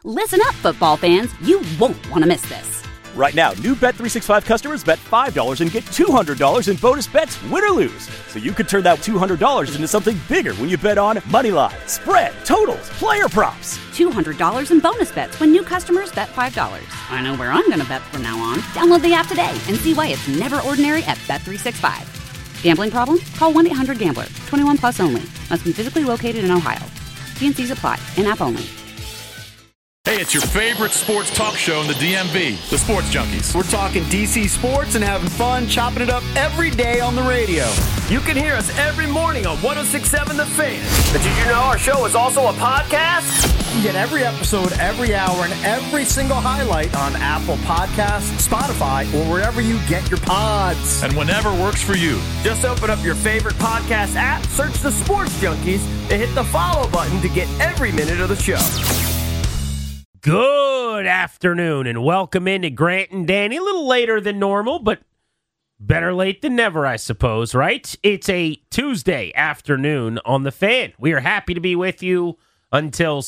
Listen up, football fans. You won't want to miss this. Right now, new Bet365 customers bet $5 and get $200 in bonus bets, win or lose. So you could turn that $200 into something bigger when you bet on money line, spread, totals, player props. $200 in bonus bets when new customers bet $5. I know where I'm going to bet from now on. Download the app today and see why it's never ordinary at Bet365. Gambling problem? Call 1-800-GAMBLER. 21 plus only. Must be physically located in Ohio. T&Cs apply. In-app only. Hey, it's your favorite sports talk show in the DMV, the Sports Junkies. We're talking DC sports and having fun, chopping it up every day on the radio. You can hear us every morning on 106.7 The Fan. But did you know our show is also a podcast? You get every episode, every hour, and every single highlight on Apple Podcasts, Spotify, or wherever you get your pods. And whenever works for you. Just open up your favorite podcast app, search the Sports Junkies, and hit the follow button to get every minute of the show. Good afternoon, and welcome into Grant and Danny. A little later than normal, but better late than never, I suppose, right? It's a Tuesday afternoon on The Fan. We are happy to be with you until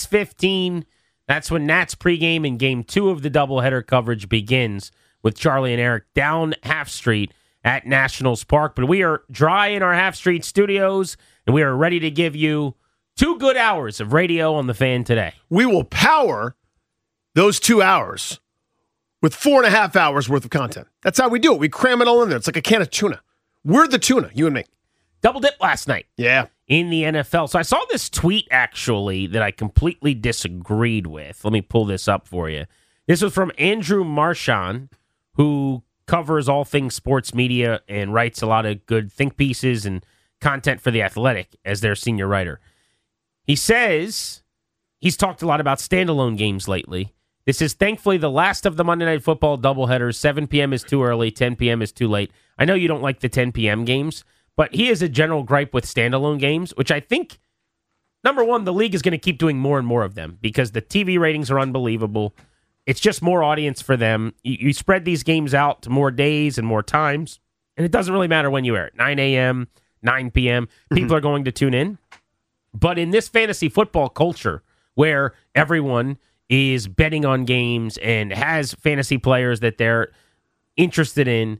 6:15. That's when Nats pregame and Game 2 of the doubleheader coverage begins with Charlie and Eric down Half Street at Nationals Park. But we are dry in our Half Street studios, and we are ready to give you 2 good hours of radio on The Fan today. We will power those 2 hours with 4.5 hours worth of content. That's how we do it. We cram it all in there. It's like a can of tuna. We're the tuna, you and me. Double dip last night. Yeah. In the NFL. So I saw this tweet, actually, that I completely disagreed with. Let me pull this up for you. This was from Andrew Marchand, who covers all things sports media and writes a lot of good think pieces and content for The Athletic as their senior writer. He says he's talked a lot about standalone games lately. This is thankfully the last of the Monday Night Football doubleheaders. 7 p.m. is too early, 10 p.m. is too late. I know you don't like the 10 p.m. games, but he has a general gripe with standalone games, which I think, number one, the league is going to keep doing more and more of them because the TV ratings are unbelievable. It's just more audience for them. You spread these games out to more days and more times, and it doesn't really matter when you air it. 9 a.m., 9 p.m., people are going to tune in. But in this fantasy football culture where everyone is betting on games and has fantasy players that they're interested in,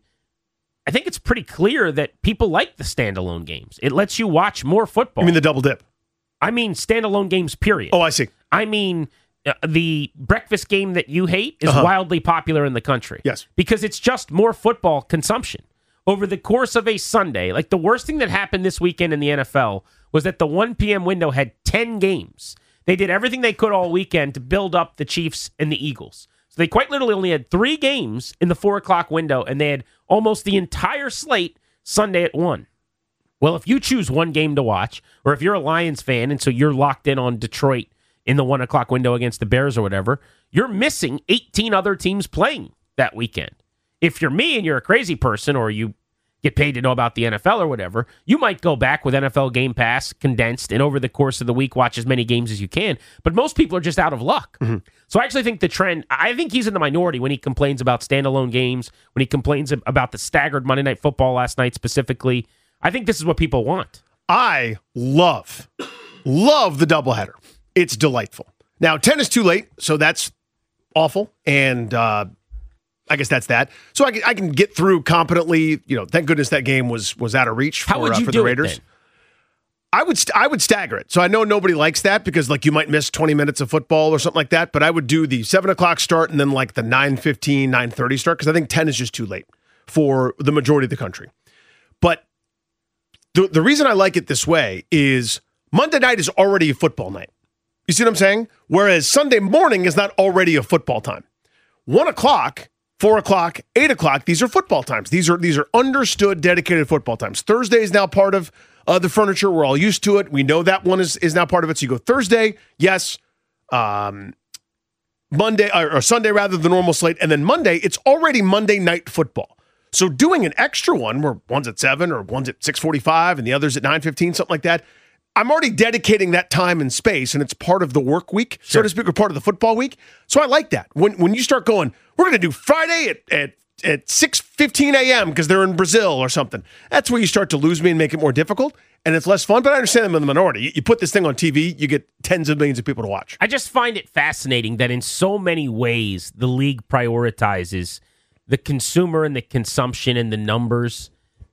I think it's pretty clear that people like the standalone games. It lets you watch more football. You mean the double dip? I mean standalone games, period. Oh, I see. I mean the breakfast game that you hate is wildly popular in the country. Yes. Because it's just more football consumption. Over the course of a Sunday, like the worst thing that happened this weekend in the NFL was that the 1 p.m. window had 10 games. They did everything they could all weekend to build up the Chiefs and the Eagles. So they quite literally only had 3 games in the 4 o'clock window, and they had almost the entire slate Sunday at 1. Well, if you choose one game to watch, or if you're a Lions fan and so you're locked in on Detroit in the 1 o'clock window against the Bears or whatever, you're missing 18 other teams playing that weekend. If you're me and you're a crazy person, or you get paid to know about the NFL or whatever, you might go back with NFL Game Pass condensed and over the course of the week watch as many games as you can. But most people are just out of luck. Mm-hmm. So I actually think the trend, I think he's in the minority when he complains about standalone games, when he complains about the staggered Monday Night Football last night specifically. I think this is what people want. I love the doubleheader. It's delightful. Now, 10 is too late, so that's awful. And I guess that's that. So I can get through competently. You know, thank goodness that game was out of reach for, How would you for do the Raiders. It then? I would stagger it. So I know nobody likes that because like you might miss 20 minutes of football or something like that. But I would do the 7 o'clock start and then like the 9:15, 9:30 start because I think 10 is just too late for the majority of the country. But the reason I like it this way is Monday night is already a football night. You see what I'm saying? Whereas Sunday morning is not already a football time. 1 o'clock, 4 o'clock, 8 o'clock, these are football times. These are understood, dedicated football times. Thursday is now part of the furniture. We're all used to it. We know that one is now part of it. So you go Thursday, yes, Monday, or Sunday rather, the normal slate. And then Monday, it's already Monday night football. So doing an extra one where one's at 7 or one's at 6:45 and the other's at 9:15, something like that, I'm already dedicating that time and space, and it's part of the work week, so to speak, or part of the football week. So I like that. When you start going, we're going to do Friday at 6:15 a.m. because they're in Brazil or something. That's where you start to lose me and make it more difficult, and it's less fun. But I understand them in the minority. You put this thing on TV, you get tens of millions of people to watch. I just find it fascinating that in so many ways the league prioritizes the consumer and the consumption and the numbers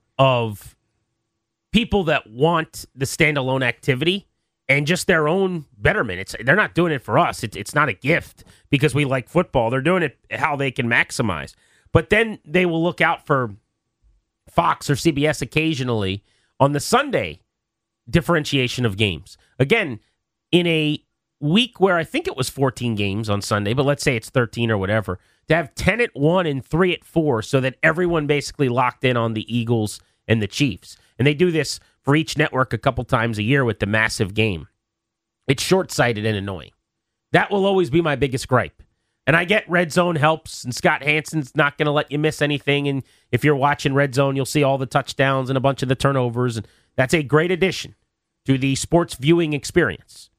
of people that want the standalone activity and just their own betterment. They're not doing it for us. It's not a gift because we like football. They're doing it how they can maximize. But then they will look out for Fox or CBS occasionally on the Sunday differentiation of games. Again, in a week where I think it was 14 games on Sunday, but let's say it's 13 or whatever, to have 10 at 1 and 3 at 4 so that everyone basically locked in on the Eagles and the Chiefs. And they do this for each network a couple times a year with the massive game. It's short-sighted and annoying. That will always be my biggest gripe. And I get Red Zone helps, and Scott Hansen's not going to let you miss anything. And if you're watching Red Zone, you'll see all the touchdowns and a bunch of the turnovers. And that's a great addition to the sports viewing experience.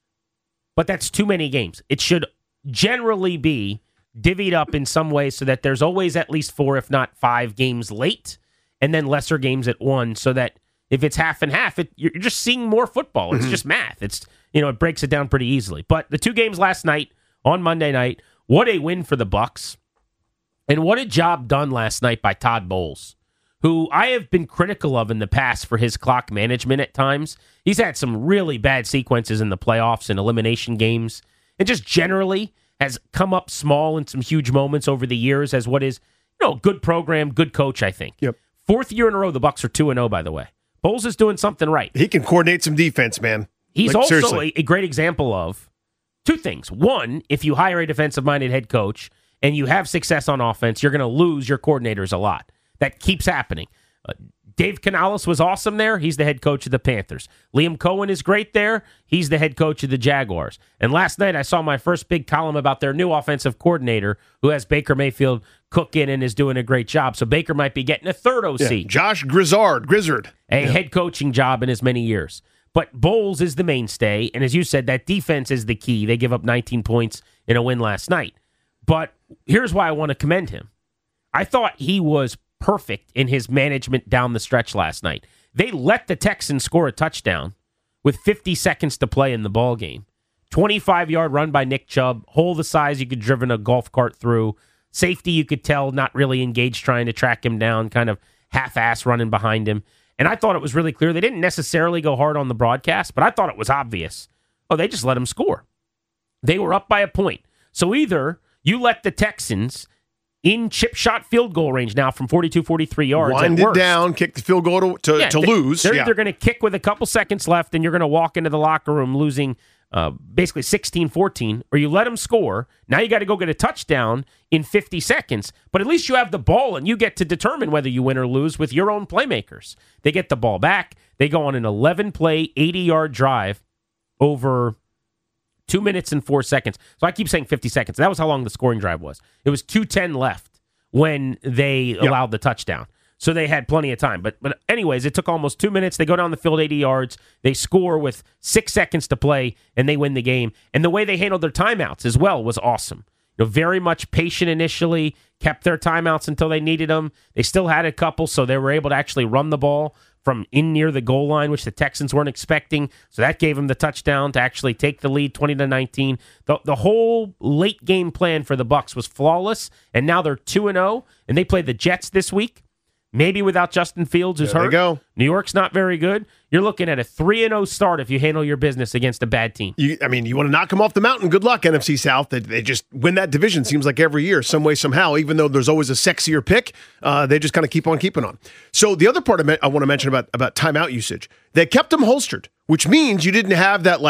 But that's too many games. It should generally be divvied up in some way so that there's always at least 4, if not 5 games late, and then lesser games at 1, so that if it's half and half, you're just seeing more football. It's just math. It breaks it down pretty easily. But the 2 games last night on Monday night, what a win for the Bucs. And what a job done last night by Todd Bowles, who I have been critical of in the past for his clock management at times. He's had some really bad sequences in the playoffs and elimination games, and just generally has come up small in some huge moments over the years as what is, good program, good coach, I think. Yep. 4th year in a row, the Bucs are 2-0, by the way. Bowles is doing something right. He can coordinate some defense, man. He's also a great example of 2 things. One, if you hire a defensive-minded head coach and you have success on offense, you're going to lose your coordinators a lot. That keeps happening. Dave Canales was awesome there. He's the head coach of the Panthers. Liam Cohen is great there. He's the head coach of the Jaguars. And last night I saw my first big column about their new offensive coordinator who has Baker Mayfield cooking and is doing a great job. So Baker might be getting a 3rd OC. Yeah, Josh Grizzard. A head coaching job in as many years. But Bowles is the mainstay, and as you said, that defense is the key. They give up 19 points in a win last night. But here's why I want to commend him. I thought he was perfect in his management down the stretch last night. They let the Texans score a touchdown with 50 seconds to play in the ball game. 25-yard run by Nick Chubb, hole the size you could driven a golf cart through. Safety, you could tell, not really engaged trying to track him down, kind of half-ass running behind him. And I thought it was really clear. They didn't necessarily go hard on the broadcast, but I thought it was obvious. Oh, they just let him score. They were up by a point. So either you let the Texans in chip shot field goal range now from 42, 43 yards. Wind it down, kick the field goal to lose. They're either going to kick with a couple seconds left and you're going to walk into the locker room losing basically 16-14, or you let them score. Now you got to go get a touchdown in 50 seconds, but at least you have the ball and you get to determine whether you win or lose with your own playmakers. They get the ball back. They go on an 11-play, 80-yard drive over 2 minutes and 4 seconds. So I keep saying 50 seconds. That was how long the scoring drive was. It was 2:10 left when they allowed the touchdown. So they had plenty of time. But anyways, it took almost 2 minutes. They go down the field 80 yards. They score with 6 seconds to play, and they win the game. And the way they handled their timeouts as well was awesome. Very much patient initially, kept their timeouts until they needed them. They still had a couple, so they were able to actually run the ball from in near the goal line, which the Texans weren't expecting. So that gave them the touchdown to actually take the lead 20-19. The whole late game plan for the Bucs was flawless, and now they're 2-0, and they play the Jets this week. Maybe without Justin Fields, who's hurt. There you go. New York's not very good. You're looking at a 3-0 start if you handle your business against a bad team. You want to knock them off the mountain. Good luck, NFC South. They just win that division, seems like every year, some way, somehow. Even though there's always a sexier pick, they just kind of keep on keeping on. So the other part I want to mention about timeout usage, they kept them holstered, which means you didn't have that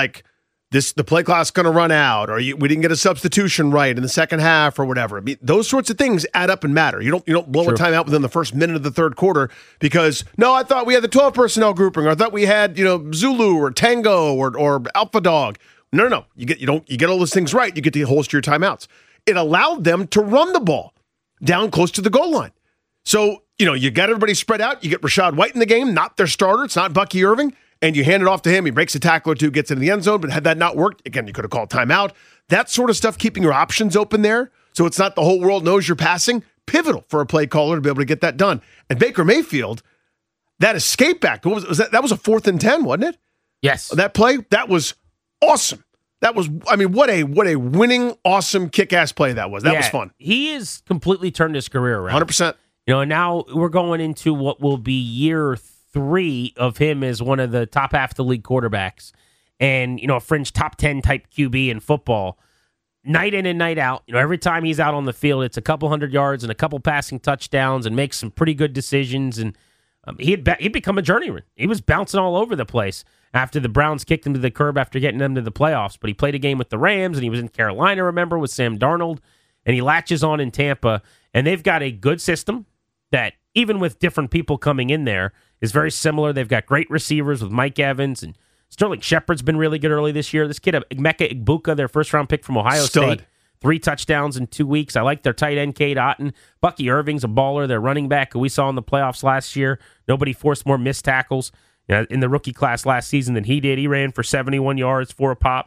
the play clock's going to run out, or we didn't get a substitution right in the second half or whatever. I mean, those sorts of things add up and matter. You don't blow a timeout within the first minute of the third quarter because, no, I thought we had the 12 personnel grouping, or I thought we had, Zulu or Tango or Alpha Dog. No. You get all those things right. You get to holster your timeouts. It allowed them to run the ball down close to the goal line. So, you got everybody spread out. You get Rashad White in the game, not their starter. It's not Bucky Irving. And you hand it off to him. He breaks a tackle or two, gets into the end zone. But had that not worked, again, you could have called timeout. That sort of stuff, keeping your options open there, so it's not the whole world knows you're passing, pivotal for a play caller to be able to get that done. And Baker Mayfield, that escape back, what was that? That was a 4th and 10, wasn't it? Yes. That play, that was awesome. That was, I mean, what a winning, awesome, kick-ass play that was. That was fun. He has completely turned his career around. 100%. And now we're going into what will be year 3 of him as one of the top half of the league quarterbacks and, a fringe top 10 type QB in football. Night in and night out, every time he's out on the field, it's a couple hundred yards and a couple passing touchdowns and makes some pretty good decisions. And he'd become a journeyman. He was bouncing all over the place after the Browns kicked him to the curb after getting them to the playoffs. But he played a game with the Rams, and he was in Carolina, remember, with Sam Darnold. And he latches on in Tampa. And they've got a good system that, even with different people coming in there, is very similar. They've got great receivers with Mike Evans, and Sterling Shepard's been really good early this year. This kid, Emeka Egbuka, their first-round pick from Ohio State, 3 touchdowns in 2 weeks. I like their tight end, Cade Otton. Bucky Irving's a baller. Their running back, who we saw in the playoffs last year. Nobody forced more missed tackles in the rookie class last season than he did. He ran for 71 yards, 4 a pop.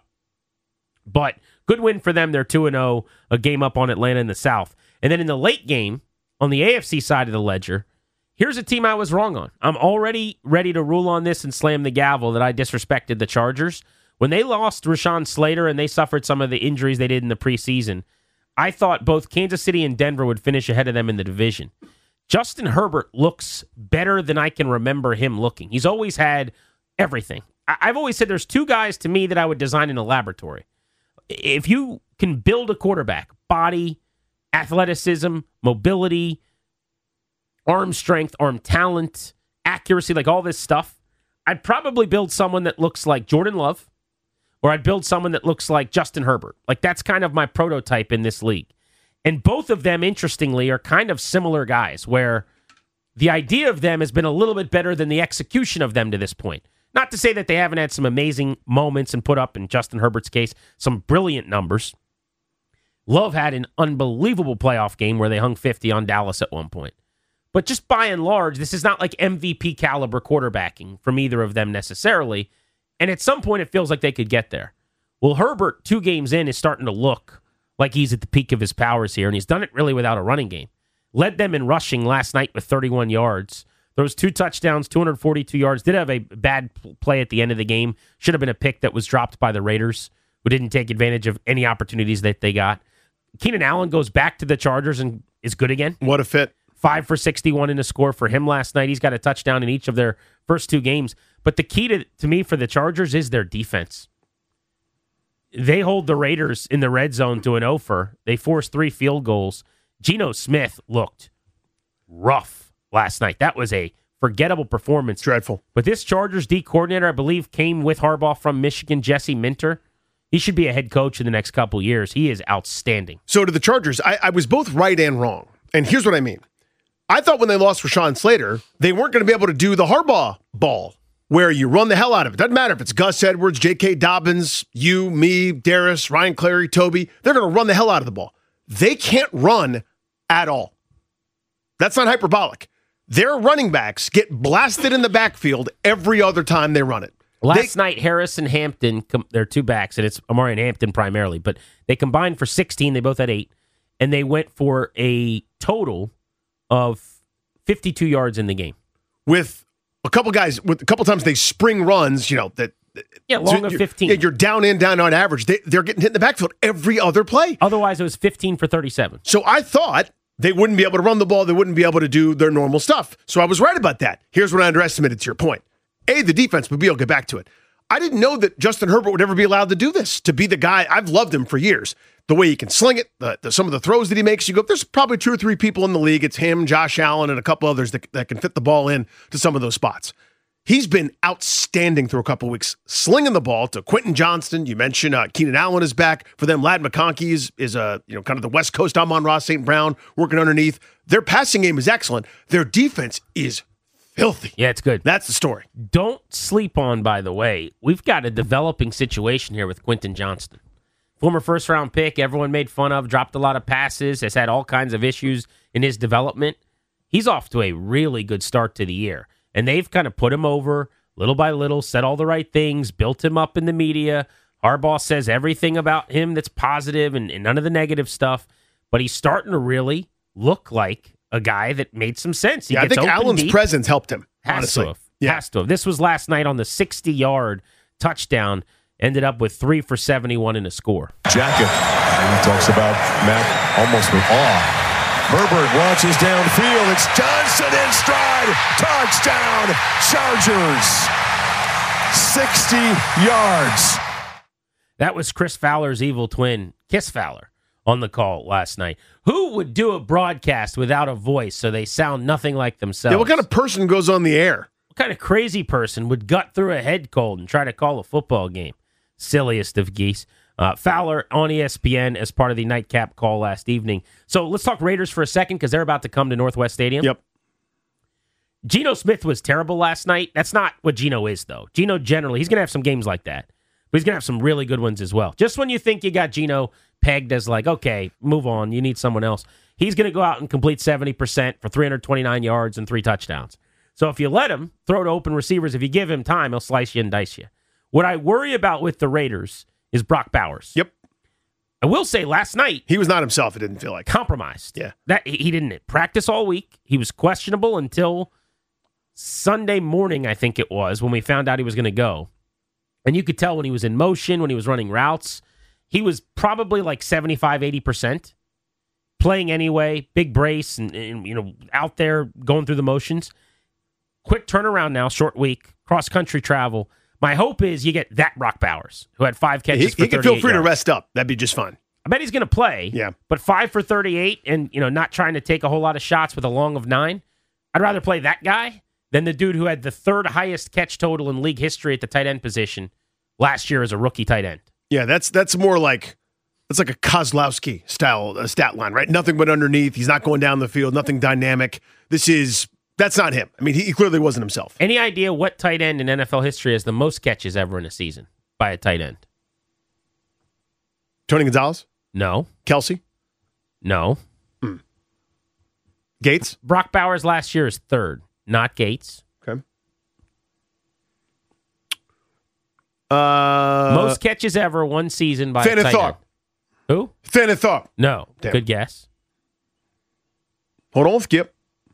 But good win for them. They're 2-0, a game up on Atlanta in the South. And then in the late game, on the AFC side of the ledger, here's a team I was wrong on. I'm already ready to rule on this and slam the gavel that I disrespected the Chargers. When they lost Rashawn Slater and they suffered some of the injuries they did in the preseason, I thought both Kansas City and Denver would finish ahead of them in the division. Justin Herbert looks better than I can remember him looking. He's always had everything. I've always said there's 2 guys to me that I would design in a laboratory. If you can build a quarterback, body, athleticism, mobility, arm strength, arm talent, accuracy, like all this stuff, I'd probably build someone that looks like Jordan Love, or I'd build someone that looks like Justin Herbert. Like, that's kind of my prototype in this league. And both of them, interestingly, are kind of similar guys, where the idea of them has been a little bit better than the execution of them to this point. Not to say that they haven't had some amazing moments and put up, in Justin Herbert's case, some brilliant numbers. Love had an unbelievable playoff game where they hung 50 on Dallas at one point. But just by and large, this is not like MVP caliber quarterbacking from either of them necessarily. And at some point, it feels like they could get there. Well, Herbert, 2 games in, is starting to look like he's at the peak of his powers here, and he's done it really without a running game. Led them in rushing last night with 31 yards. Those 2 touchdowns, 242 yards. Did have a bad play at the end of the game. Should have been a pick that was dropped by the Raiders, who didn't take advantage of any opportunities that they got. Keenan Allen goes back to the Chargers and is good again. What a fit. 5 for 61 in a score for him last night. He's got a touchdown in each of their first 2 games. But the key to me for the Chargers is their defense. They hold the Raiders in the red zone to an offer. They forced 3 field goals. Geno Smith looked rough last night. That was a forgettable performance. Dreadful. But this Chargers D coordinator, I believe, came with Harbaugh from Michigan, Jesse Minter. He should be a head coach in the next couple years. He is outstanding. So to the Chargers, I was both right and wrong. And here's what I mean. I thought when they lost Rashawn Slater, they weren't going to be able to do the Harbaugh ball, where you run the hell out of it. Doesn't matter if it's Gus Edwards, J.K. Dobbins, you, me, Darius, Ryan Clary, Toby. They're going to run the hell out of the ball. They can't run at all. That's not hyperbolic. Their running backs get blasted in the backfield every other time they run it. Last night, Harris and Hampton, they're 2 backs, and it's Amari and Hampton primarily, but they combined for 16. They both had 8, and they went for a total of 52 yards in the game. With a couple guys, with a couple times they spring runs, long of 15. Yeah, you're down on average. They're getting hit in the backfield every other play. Otherwise, it was 15 for 37. So I thought they wouldn't be able to run the ball. They wouldn't be able to do their normal stuff. So I was right about that. Here's what I underestimated to your point. A, the defense, but B, I'll get back to it. I didn't know that Justin Herbert would ever be allowed to do this, to be the guy. I've loved him for years. The way he can sling it, some of the throws that he makes, you go, there's probably 2 or 3 people in the league. It's him, Josh Allen, and a couple others that can fit the ball in to some of those spots. He's been outstanding through a couple of weeks, slinging the ball to Quentin Johnston. You mentioned Keenan Allen is back. For them, Ladd McConkey is kind of the West Coast Amon-Ra St. Brown working underneath. Their passing game is excellent. Their defense is filthy. Yeah, it's good. That's the story. Don't sleep on, by the way, we've got a developing situation here with Quentin Johnston. Former first-round pick, everyone made fun of, dropped a lot of passes, has had all kinds of issues in his development. He's off to a really good start to the year. And they've kind of put him over little by little, said all the right things, built him up in the media. Harbaugh says everything about him that's positive and none of the negative stuff. But he's starting to really, look like a guy that made some sense. I think Allen's presence helped him. Has to have. Yeah. Has to have. This was last night on the 60-yard touchdown. Ended up with 3 for 71 in a score. Jacket. And he talks about Matt almost with awe. Herbert launches downfield. It's Johnson in stride. Touchdown, Chargers. 60 yards. That was Chris Fowler's evil twin, Kiss Fowler, on the call last night. Who would do a broadcast without a voice so they sound nothing like themselves? Yeah, what kind of person goes on the air? What kind of crazy person would gut through a head cold and try to call a football game? Silliest of geese. Fowler on ESPN as part of the nightcap call last evening. So let's talk Raiders for a second because they're about to come to Northwest Stadium. Yep. Geno Smith was terrible last night. That's not what Geno is, though. Geno generally, he's going to have some games like that. But he's going to have some really good ones as well. Just when you think you got Geno pegged as like, okay, move on, you need someone else, he's going to go out and complete 70% for 329 yards and 3 touchdowns. So if you let him throw to open receivers, if you give him time, he'll slice you and dice you. What I worry about with the Raiders is Brock Bowers. Yep. I will say last night, he was not himself, it didn't feel like. Compromised. Yeah. That he didn't practice all week. He was questionable until Sunday morning, I think it was, when we found out he was going to go. And you could tell when he was in motion, when he was running routes, he was probably like 75, 80%. Playing anyway, big brace, and out there going through the motions. Quick turnaround now, short week, cross-country travel. My hope is you get that Brock Bowers, who had 5 catches for 38 He can feel free yards. to rest up. That'd be just fine. I bet he's going to play. Yeah. But 5 for 38 and, not trying to take a whole lot of shots with a long of 9. I'd rather play that guy than the dude who had the 3rd highest catch total in league history at the tight end position last year as a rookie tight end. Yeah, that's more like, that's like a Kozlowski style stat line, right? Nothing but underneath. He's not going down the field. Nothing dynamic. That's not him. I mean, he clearly wasn't himself. Any idea what tight end in NFL history has the most catches ever in a season by a tight end? Tony Gonzalez? No. Kelsey? No. Gates? Brock Bowers last year is 3rd, not Gates. Okay. Most catches ever one season by a tight end. Who? Thanethorpe. No. Damn. Good guess. Hold on, Skip.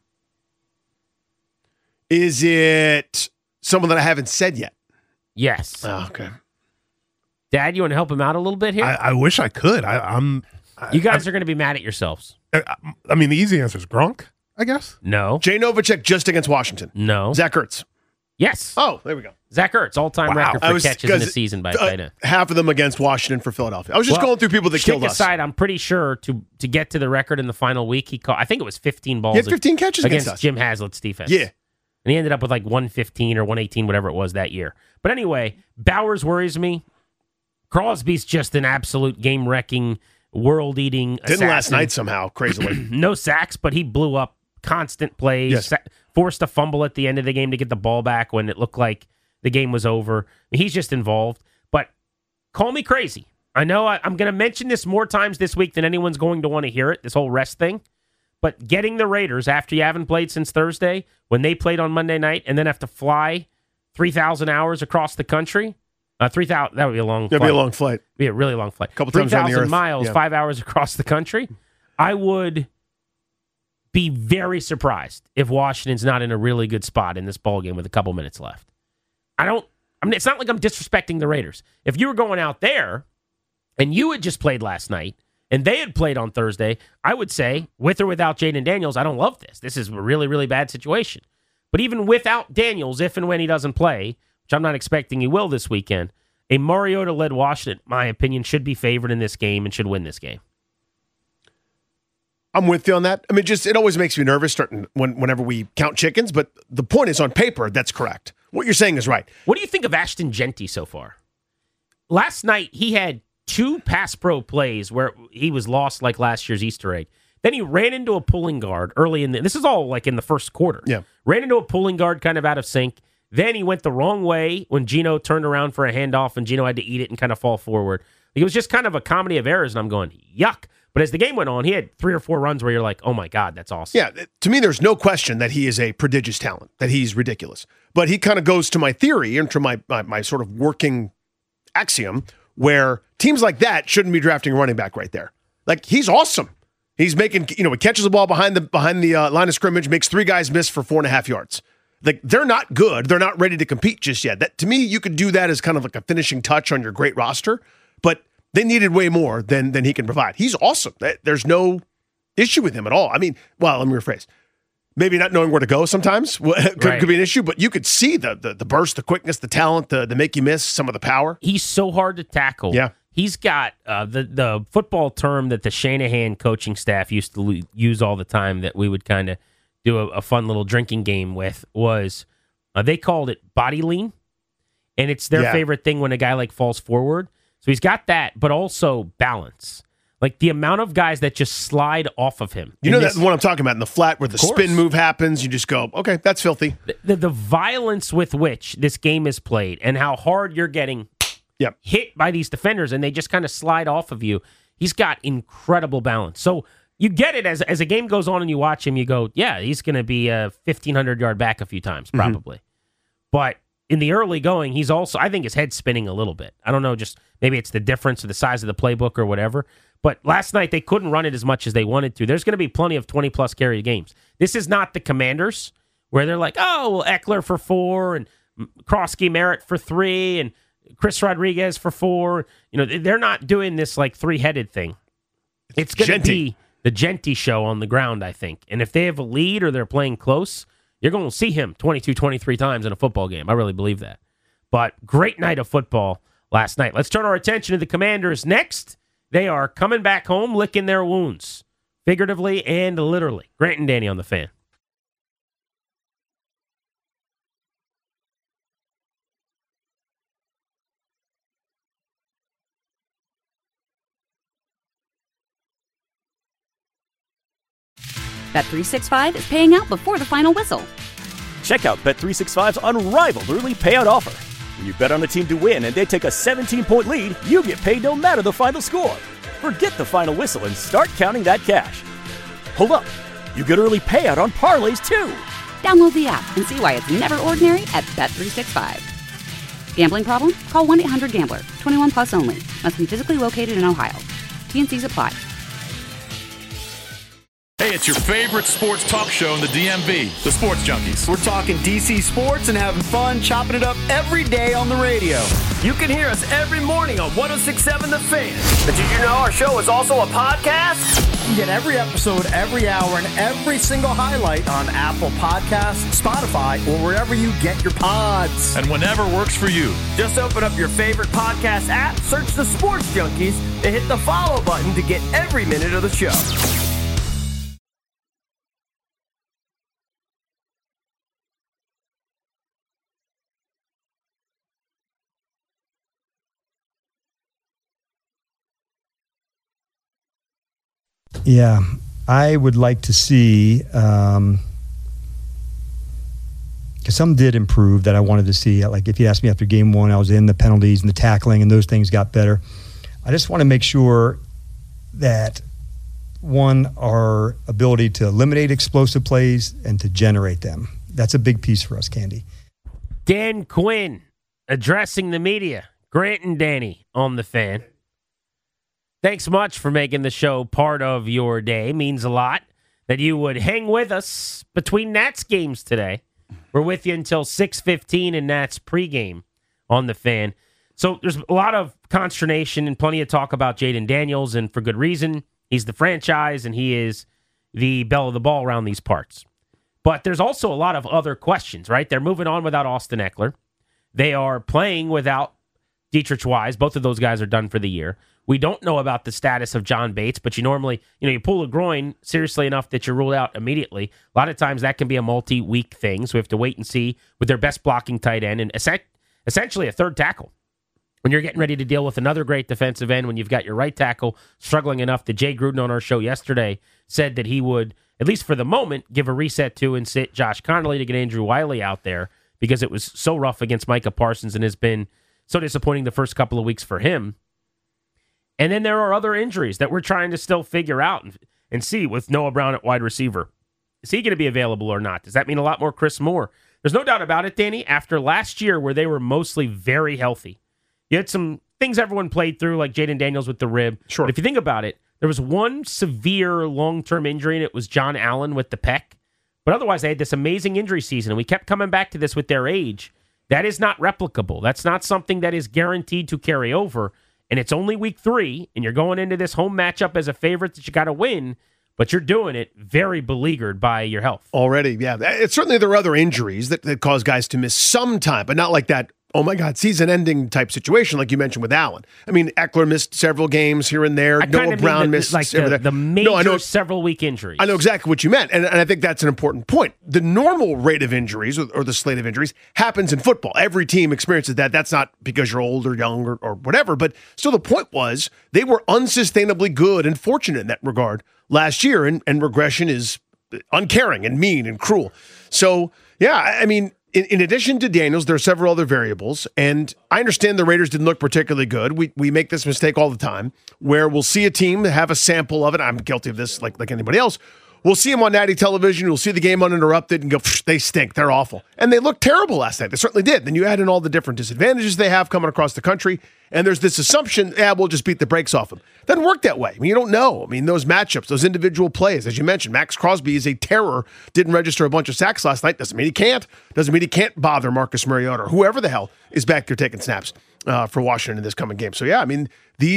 Is it someone that I haven't said yet? Yes. Oh, okay. Dad, you want to help him out a little bit here? I wish I could. You guys are going to be mad at yourselves. I mean, the easy answer is Gronk, I guess. No. Jay Novacek just against Washington. No. Zach Ertz. Yes. Oh, there we go. Zach Ertz, all-time record for catches in a season by a tight end. Half of them against Washington for Philadelphia. I was just going through people that killed us. Aside, I'm pretty sure to get to the record in the final week, he caught, I think it was 15 balls. He had 15 catches against us. Jim Haslett's defense. Yeah. And he ended up with like 115 or 118, whatever it was that year. But anyway, Bowers worries me. Crosby's just an absolute game-wrecking, world-eating assassin. Didn't last night somehow, crazily. No sacks, but he blew up constant plays, Yes. forced a fumble at the end of the game to get the ball back when it looked like the game was over. He's just involved. But call me crazy. I know I'm going to mention this more times this week than anyone's going to want to hear it, this whole rest thing. But getting the Raiders, after you haven't played since Thursday, when they played on Monday night, and then have to fly 3,000 hours across the country, 3,000, that would be a long flight. That'd be a long flight. Be a really long flight. A couple times around the 3,000 earth. miles, Yeah. 5 hours across the country. I would be very surprised if Washington's not in a really good spot in this ballgame with a couple minutes left. It's not like I'm disrespecting the Raiders. If you were going out there and you had just played last night and they had played on Thursday, I would say, with or without Jaden Daniels, I don't love this. This is a really, really bad situation. But even without Daniels, if and when he doesn't play, which I'm not expecting he will this weekend, a Mariota-led Washington, in my opinion, should be favored in this game and should win this game. I'm with you on that. I mean, it always makes me nervous starting whenever we count chickens, but the point is on paper, that's correct. What you're saying is right. What do you think of Ashton Genty so far? Last night, he had 2 pass pro plays where he was lost like last year's Easter egg. Then he ran into a pulling guard early this is all like in the first quarter. Yeah. Ran into a pulling guard kind of out of sync. Then he went the wrong way when Geno turned around for a handoff and Geno had to eat it and kind of fall forward. It was just kind of a comedy of errors, and I'm going, yuck. But as the game went on, he had 3 or 4 runs where you're like, oh my God, that's awesome. Yeah, to me, there's no question that he is a prodigious talent, that he's ridiculous. But he kind of goes to my theory and to my sort of working axiom where teams like that shouldn't be drafting a running back right there. Like, he's awesome. He's making, he catches the ball behind the line of scrimmage, makes 3 guys miss for 4.5 yards. Like, they're not good. They're not ready to compete just yet. That, to me, you could do that as kind of like a finishing touch on your great roster, but they needed way more than he can provide. He's awesome. There's no issue with him at all. I mean, well, let me rephrase. Maybe not knowing where to go sometimes could be an issue, but you could see the burst, the quickness, the talent, the make you miss, some of the power. He's so hard to tackle. Yeah. He's got the football term that the Shanahan coaching staff used to use all the time that we would kind of do a fun little drinking game with was they called it body lean, and it's their favorite thing when a guy like falls forward. So he's got that, but also balance. Like the amount of guys that just slide off of him. You know that what I'm talking about in the flat where the spin move happens, you just go, okay, that's filthy. The violence with which this game is played and how hard you're getting hit by these defenders and they just kind of slide off of you. He's got incredible balance. So you get it as a game goes on and you watch him, you go, yeah, he's going to be a 1,500-yard back a few times probably. But in the early going, he's also, I think his head's spinning a little bit. I don't know, just maybe it's the difference of the size of the playbook or whatever. But last night, they couldn't run it as much as they wanted to. There's going to be plenty of 20-plus carry games. This is not the Commanders, where they're like, oh, well, Eckler for 4, and Krosky Merritt for 3, and Chris Rodriguez for 4. They're not doing this, like, 3-headed thing. It's going to be the Genty show on the ground, I think. And if they have a lead or they're playing close, you're going to see him 22, 23 times in a football game. I really believe that. But great night of football last night. Let's turn our attention to the Commanders next. They are coming back home, licking their wounds, figuratively and literally. Grant and Danny on the Fan. Bet365 is paying out before the final whistle. Check out Bet365's unrivaled early payout offer. When you bet on a team to win and they take a 17-point lead, you get paid no matter the final score. Forget the final whistle and start counting that cash. Hold up. You get early payout on parlays, too. Download the app and see why it's never ordinary at Bet365. Gambling problem? Call 1-800-GAMBLER. 21 plus only. Must be physically located in Ohio. T&Cs apply. Hey, it's your favorite sports talk show in the DMV, the Sports Junkies. We're talking DC sports and having fun, chopping it up every day on the radio. You can hear us every morning on 106.7 The Fan. But did you know our show is also a podcast? You get every episode, every hour, and every single highlight on Apple Podcasts, Spotify, or wherever you get your pods. And whenever works for you. Just open up your favorite podcast app, search The Sports Junkies, and hit the follow button to get every minute of the show. Yeah, I would like to see, because some did improve that I wanted to see. Like if you asked me after game 1, I was in the penalties and the tackling and those things got better. I just want to make sure that, one, our ability to eliminate explosive plays and to generate them. That's a big piece for us, Candy. Dan Quinn addressing the media. Grant and Danny on the Fan. Thanks much for making the show part of your day. Means a lot that you would hang with us between Nats games today. We're with you until 6:15 in Nats pregame on the Fan. So there's a lot of consternation and plenty of talk about Jaden Daniels, and for good reason. He's the franchise, and he is the belle of the ball around these parts. But there's also a lot of other questions, right? They're moving on without Austin Eckler. They are playing without Dietrich Wise. Both of those guys are done for the year. We don't know about the status of John Bates, but you normally, you pull a groin seriously enough that you're ruled out immediately. A lot of times that can be a multi-week thing, so we have to wait and see with their best blocking tight end and essentially a third tackle. When you're getting ready to deal with another great defensive end, when you've got your right tackle struggling enough that Jay Gruden on our show yesterday said that he would, at least for the moment, give a reset to and sit Josh Connolly to get Andrew Wiley out there because it was so rough against Micah Parsons and has been so disappointing the first couple of weeks for him. And then there are other injuries that we're trying to still figure out and see with Noah Brown at wide receiver. Is he going to be available or not? Does that mean a lot more Chris Moore? There's no doubt about it, Danny. After last year where they were mostly very healthy, you had some things everyone played through, like Jaden Daniels with the rib. Sure. But if you think about it, There was one severe long-term injury, and it was John Allen with the pec. But otherwise, they had this amazing injury season, and we kept coming back to this with their age. That is not replicable. That's not something that is guaranteed to carry over. And it's only week 3, and you're going into this home matchup as a favorite that you got to win, but you're doing it very beleaguered by your health. Already, yeah. It's certainly there are other injuries that cause guys to miss some time, but not like that, oh my God, season-ending type situation like you mentioned with Allen. I mean, Eckler missed several games here and there. Noah Brown missed like the major several-week injuries. I know exactly what you meant, and I think that's an important point. The normal rate of injuries or the slate of injuries happens in football. Every team experiences that. That's not because you're old or young or whatever, but still the point was they were unsustainably good and fortunate in that regard last year, and regression is uncaring and mean and cruel. So, yeah, I mean, in addition to Daniels, there are several other variables, and I understand the Raiders didn't look particularly good. We make this mistake all the time, where we'll see a team have a sample of it. I'm guilty of this like anybody else. We'll see them on natty television. We'll see the game uninterrupted and go, they stink. They're awful. And they looked terrible last night. They certainly did. Then you add in all the different disadvantages they have coming across the country, and there's this assumption, we'll just beat the brakes off them. Doesn't work that way. I mean, you don't know. I mean, those matchups, those individual plays, as you mentioned, Max Crosby is a terror, didn't register a bunch of sacks last night. Doesn't mean he can't. Doesn't mean he can't bother Marcus Mariota or whoever the hell is back there taking snaps for Washington in this coming game. So, yeah, I mean,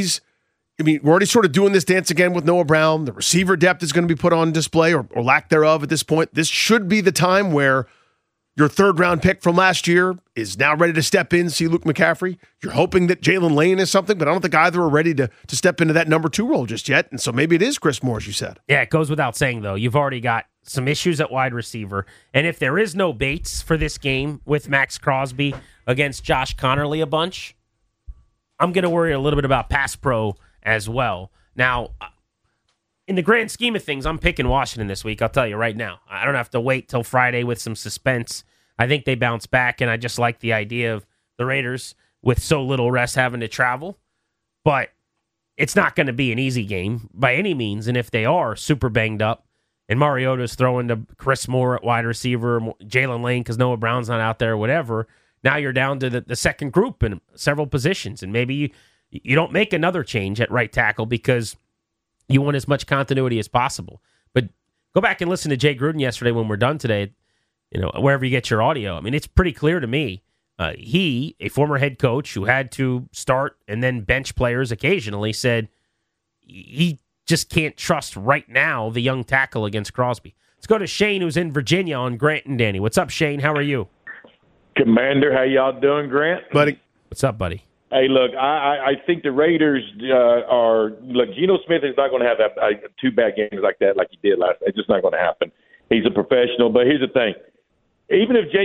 we're already sort of doing this dance again with Noah Brown. The receiver depth is going to be put on display or lack thereof at this point. This should be the time where your third-round pick from last year is now ready to step in, see Luke McCaffrey. You're hoping that Jalen Lane is something, but I don't think either are ready to step into that number 2 role just yet. And so maybe it is Chris Moore, as you said. Yeah, it goes without saying, though. You've already got some issues at wide receiver. And if there is no Bates for this game with Max Crosby against Josh Connerly a bunch, I'm going to worry a little bit about pass pro as well. Now, in the grand scheme of things, I'm picking Washington this week. I'll tell you right now. I don't have to wait till Friday with some suspense. I think they bounce back, and I just like the idea of the Raiders with so little rest having to travel. But it's not going to be an easy game by any means, and if they are super banged up, and Mariota's throwing to Chris Moore at wide receiver, Jalen Lane because Noah Brown's not out there or whatever, now you're down to the second group in several positions, and maybe you don't make another change at right tackle because you want as much continuity as possible. But go back and listen to Jay Gruden yesterday when we're done today, wherever you get your audio. I mean, it's pretty clear to me. He, a former head coach who had to start and then bench players occasionally, said he just can't trust right now the young tackle against Crosby. Let's go to Shane, who's in Virginia on Grant and Danny. What's up, Shane? How are you? Commander, how y'all doing, Grant? Buddy. What's up, buddy? Hey, look, I think the Raiders Geno Smith is not going to have two bad games like that like he did last night. It's just not going to happen. He's a professional. But here's the thing. Even if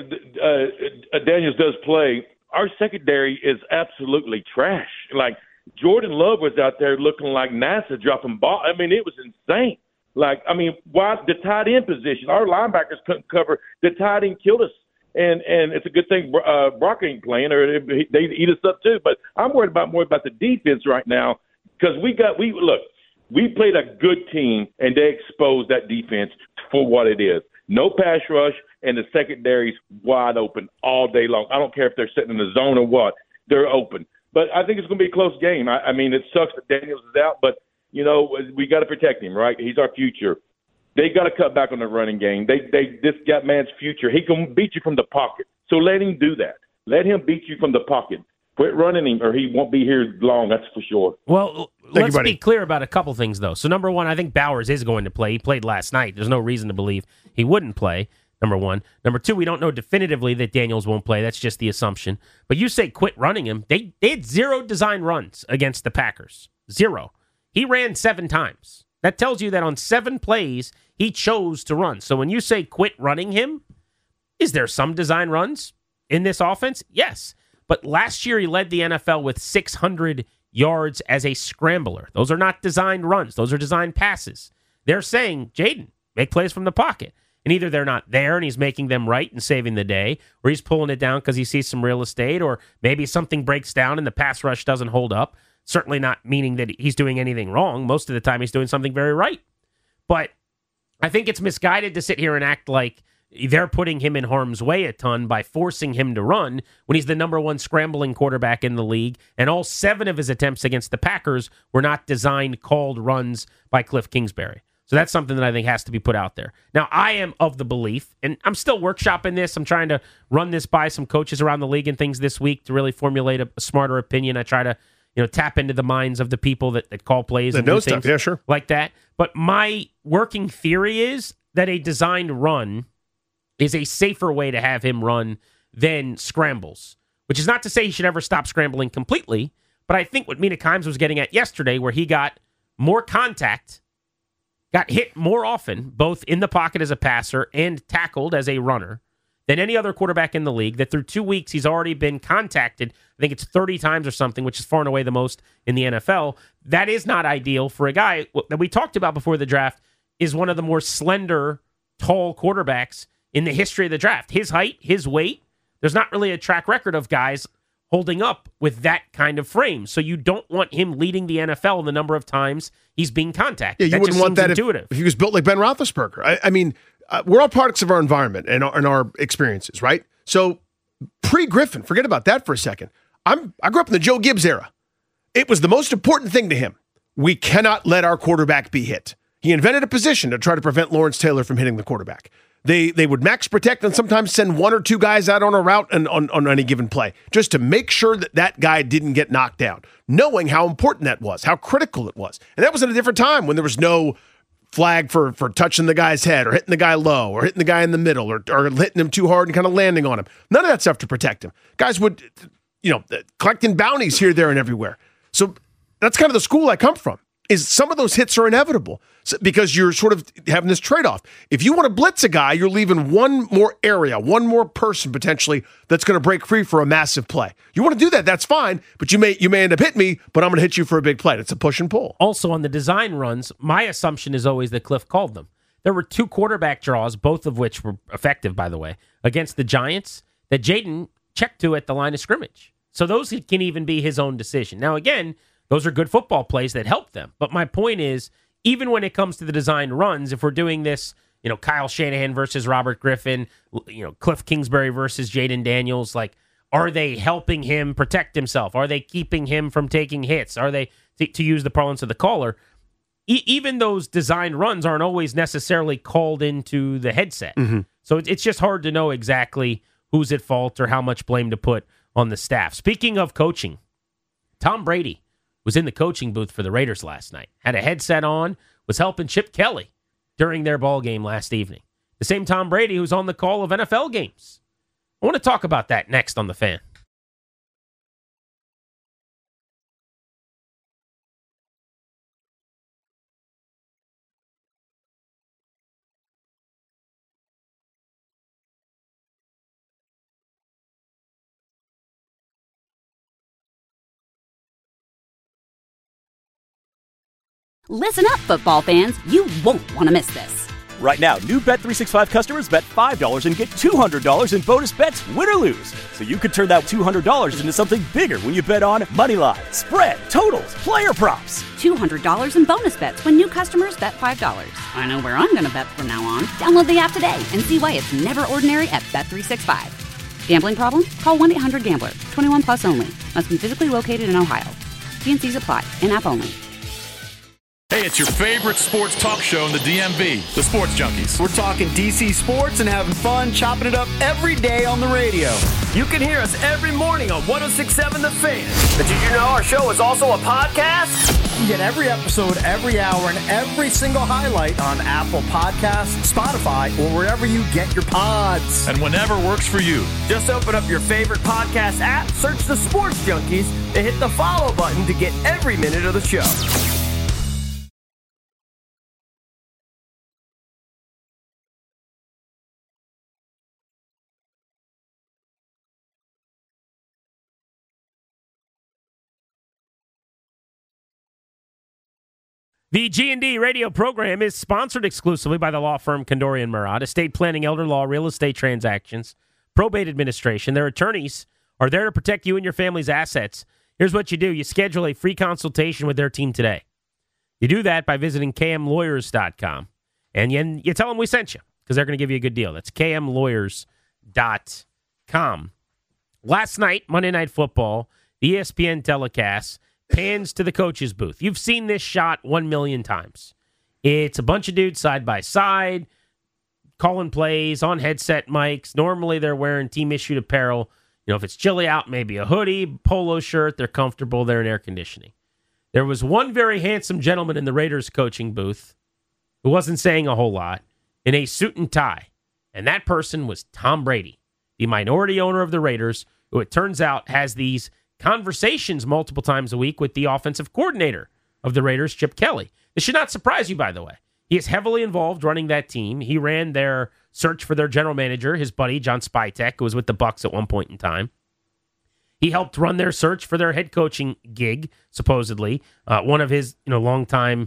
Daniels does play, our secondary is absolutely trash. Like, Jordan Love was out there looking like NASA dropping ball. I mean, it was insane. Why the tight end position? Our linebackers couldn't cover. The tight end killed us. And it's a good thing Brock ain't playing, or they eat us up too. But I'm worried more about the defense right now because we played a good team, and they exposed that defense for what it is. No pass rush, and the secondary's wide open all day long. I don't care if they're sitting in the zone or what. They're open. But I think it's going to be a close game. I mean, it sucks that Daniels is out, but, we got to protect him, right? He's our future. They got to cut back on the running game. This got man's future. He can beat you from the pocket. So let him do that. Let him beat you from the pocket. Quit running him, or he won't be here long. That's for sure. Well, let's be clear about a couple things, though. So, number one, I think Bowers is going to play. He played last night. There's no reason to believe he wouldn't play. Number one. Number two, we don't know definitively that Daniels won't play. That's just the assumption. But you say quit running him. They had 0 design runs against the Packers. 0. He ran 7 times. That tells you that on 7 plays, he chose to run. So when you say quit running him, is there some design runs in this offense? Yes. But last year, he led the NFL with 600 yards as a scrambler. Those are not designed runs. Those are designed passes. They're saying, Jaden, make plays from the pocket. And either they're not there and he's making them right and saving the day, or he's pulling it down because he sees some real estate, or maybe something breaks down and the pass rush doesn't hold up. Certainly not meaning that he's doing anything wrong. Most of the time, he's doing something very right. But I think it's misguided to sit here and act like they're putting him in harm's way a ton by forcing him to run when he's the number one scrambling quarterback in the league, and all 7 of his attempts against the Packers were not designed, called runs by Cliff Kingsbury. So that's something that I think has to be put out there. Now, I am of the belief, and I'm still workshopping this. I'm trying to run this by some coaches around the league and things this week to really formulate a smarter opinion. I try to tap into the minds of the people that call plays and know do stuff. things Yeah, sure. like that. But my working theory is that a designed run is a safer way to have him run than scrambles, which is not to say he should ever stop scrambling completely, but I think what Mina Kimes was getting at yesterday, where he got more contact, got hit more often, both in the pocket as a passer and tackled as a runner, than any other quarterback in the league, that through 2 weeks he's already been contacted, I think it's 30 times or something, which is far and away the most in the NFL. That is not ideal for a guy that we talked about before the draft, is one of the more slender, tall quarterbacks in the history of the draft. His height, his weight, there's not really a track record of guys holding up with that kind of frame. So you don't want him leading the NFL in the number of times he's being contacted. Yeah, you wouldn't want that if he was built like Ben Roethlisberger. I mean, we're all products of our environment and our experiences, right? So pre-Griffin, forget about that for a second. I grew up in the Joe Gibbs era. It was the most important thing to him. We cannot let our quarterback be hit. He invented a position to try to prevent Lawrence Taylor from hitting the quarterback. They would max protect and sometimes send 1 or 2 guys out on a route and on any given play just to make sure that guy didn't get knocked down, knowing how important that was, how critical it was. And that was at a different time when there was no flag for touching the guy's head or hitting the guy low or hitting the guy in the middle or hitting him too hard and kind of landing on him. None of that stuff to protect him. Guys would, collecting bounties here, there, and everywhere. So that's kind of the school I come from. Is some of those hits are inevitable because you're sort of having this trade-off. If you want to blitz a guy, you're leaving one more area, one more person potentially that's going to break free for a massive play. You want to do that, that's fine, but you may end up hitting me, but I'm going to hit you for a big play. It's a push and pull. Also, on the design runs, my assumption is always that Cliff called them. There were 2 quarterback draws, both of which were effective, by the way, against the Giants that Jaden checked to at the line of scrimmage. So those can even be his own decision. Now, again, those are good football plays that help them. But my point is, even when it comes to the designed runs, if we're doing this, Kyle Shanahan versus Robert Griffin, Cliff Kingsbury versus Jaden Daniels, like, are they helping him protect himself? Are they keeping him from taking hits? Are they, to use the parlance of the caller, even those designed runs aren't always necessarily called into the headset. Mm-hmm. So it's just hard to know exactly who's at fault or how much blame to put on the staff. Speaking of coaching, Tom Brady was in the coaching booth for the Raiders last night, had a headset on, was helping Chip Kelly during their ball game last evening. The same Tom Brady who's on the call of NFL games. I want to talk about that next on The Fan. Listen up, football fans. You won't want to miss this. Right now, new Bet365 customers bet $5 and get $200 in bonus bets, win or lose. So you could turn that $200 into something bigger when you bet on Moneyline, spread, totals, player props. $200 in bonus bets when new customers bet $5. I know where I'm going to bet from now on. Download the app today and see why it's never ordinary at Bet365. Gambling problem? Call 1-800-GAMBLER. 21 plus only. Must be physically located in Ohio. T&Cs apply. In-app only. Hey, it's your favorite sports talk show in the DMV, the Sports Junkies. We're talking DC sports and having fun, chopping it up every day on the radio. You can hear us every morning on 106.7 The Fan. But did you know our show is also a podcast? You get every episode, every hour, and every single highlight on Apple Podcasts, Spotify, or wherever you get your pods. And whenever works for you. Just open up your favorite podcast app, search The Sports Junkies, and hit the follow button to get every minute of the show. The G&D radio program is sponsored exclusively by the law firm Kondorian Murat, estate planning, elder law, real estate transactions, probate administration. Their attorneys are there to protect you and your family's assets. Here's what you do. You schedule a free consultation with their team today. You do that by visiting kmlawyers.com, and you tell them we sent you. because they're going to give you a good deal. That's kmlawyers.com. Last night, Monday Night Football, the ESPN telecast pans to the coach's booth. You've seen this shot 1 million times. It's a bunch of dudes side by side, calling plays on headset mics. Normally, they're wearing team-issued apparel. If it's chilly out, maybe a hoodie, polo shirt. They're comfortable. They're in air conditioning. There was one very handsome gentleman in the Raiders coaching booth who wasn't saying a whole lot in a suit and tie, and that person was Tom Brady, the minority owner of the Raiders, who it turns out has these conversations multiple times a week with the offensive coordinator of the Raiders, Chip Kelly. This should not surprise you, by the way. He is heavily involved running that team. He ran their search for their general manager, his buddy, John Spytek, who was with the Bucs at one point in time. He helped run their search for their head coaching gig, supposedly. One of his longtime,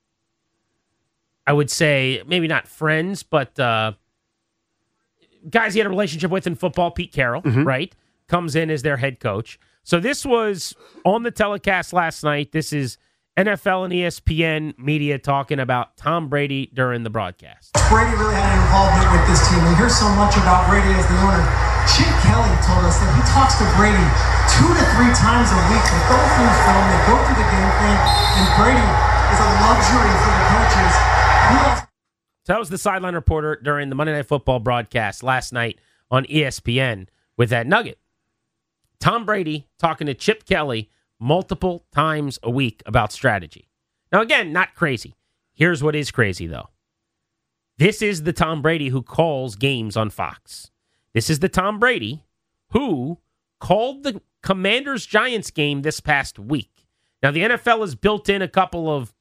I would say, maybe not friends, but guys he had a relationship with in football, Pete Carroll, right, comes in as their head coach. So this was on the telecast last night. This is NFL and ESPN media talking about Tom Brady during the broadcast. Brady really had an involvement with this team. We hear so much about Brady as the owner. Chip Kelly told us that he talks to Brady 2 to 3 times a week. They go through film, they go through the game plan, and Brady is a luxury for the coaches. So that was the sideline reporter during the Monday Night Football broadcast last night on ESPN with that nugget. Tom Brady talking to Chip Kelly multiple times a week about strategy. Now, again, not crazy. Here's what is crazy, though. This is the Tom Brady who calls games on Fox. This is the Tom Brady who called the Commanders-Giants game this past week. Now, the NFL has built in a couple of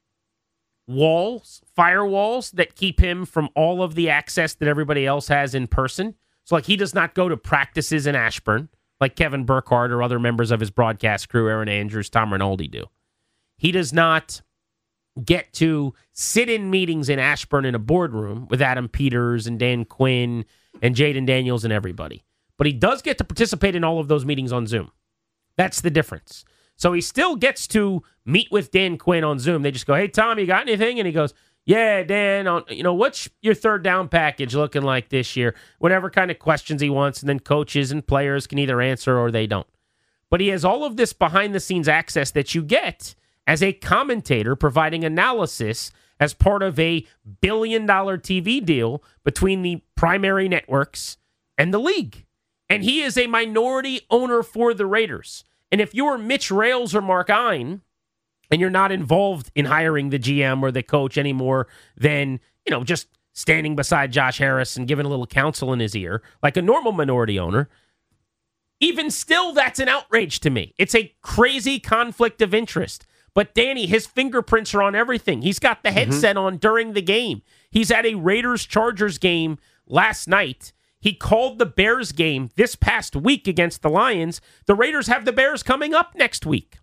firewalls that keep him from all of the access that everybody else has in person. So, he does not go to practices in Ashburn like Kevin Burkhardt or other members of his broadcast crew, Aaron Andrews, Tom Rinaldi, do. He does not get to sit in meetings in Ashburn in a boardroom with Adam Peters and Dan Quinn and Jaden Daniels and everybody. But he does get to participate in all of those meetings on Zoom. That's the difference. So he still gets to meet with Dan Quinn on Zoom. They just go, "Hey, Tom, you got anything?" And he goes, "Yeah, Dan, what's your third down package looking like this year?" Whatever kind of questions he wants, and then coaches and players can either answer or they don't. But he has all of this behind-the-scenes access that you get as a commentator providing analysis as part of a billion-dollar TV deal between the primary networks and the league. And he is a minority owner for the Raiders. And if you're Mitch Rales or Mark Ein, and you're not involved in hiring the GM or the coach any more than, just standing beside Josh Harris and giving a little counsel in his ear, like a normal minority owner, even still, that's an outrage to me. It's a crazy conflict of interest. But Danny, his fingerprints are on everything. He's got the headset on during the game. He's at a Raiders-Chargers game last night. He called the Bears game this past week against the Lions. The Raiders have the Bears coming up next week.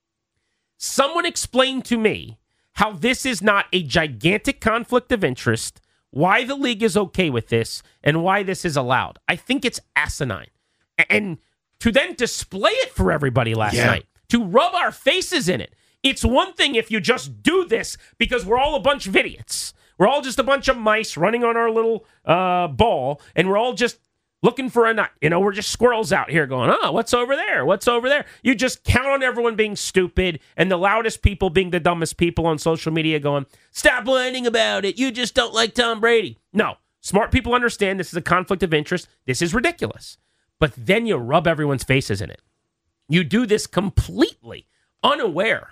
Someone explain to me how this is not a gigantic conflict of interest, why the league is okay with this, and why this is allowed. I think it's asinine. And to then display it for everybody last night, to rub our faces in it. It's one thing if you just do this because we're all a bunch of idiots. We're all just a bunch of mice running on our little ball, and we're all just looking for a nut. We're just squirrels out here going, "Oh, what's over there? What's over there?" You just count on everyone being stupid and the loudest people being the dumbest people on social media going, "Stop whining about it. You just don't like Tom Brady." No. Smart people understand this is a conflict of interest. This is ridiculous. But then you rub everyone's faces in it. You do this completely unaware.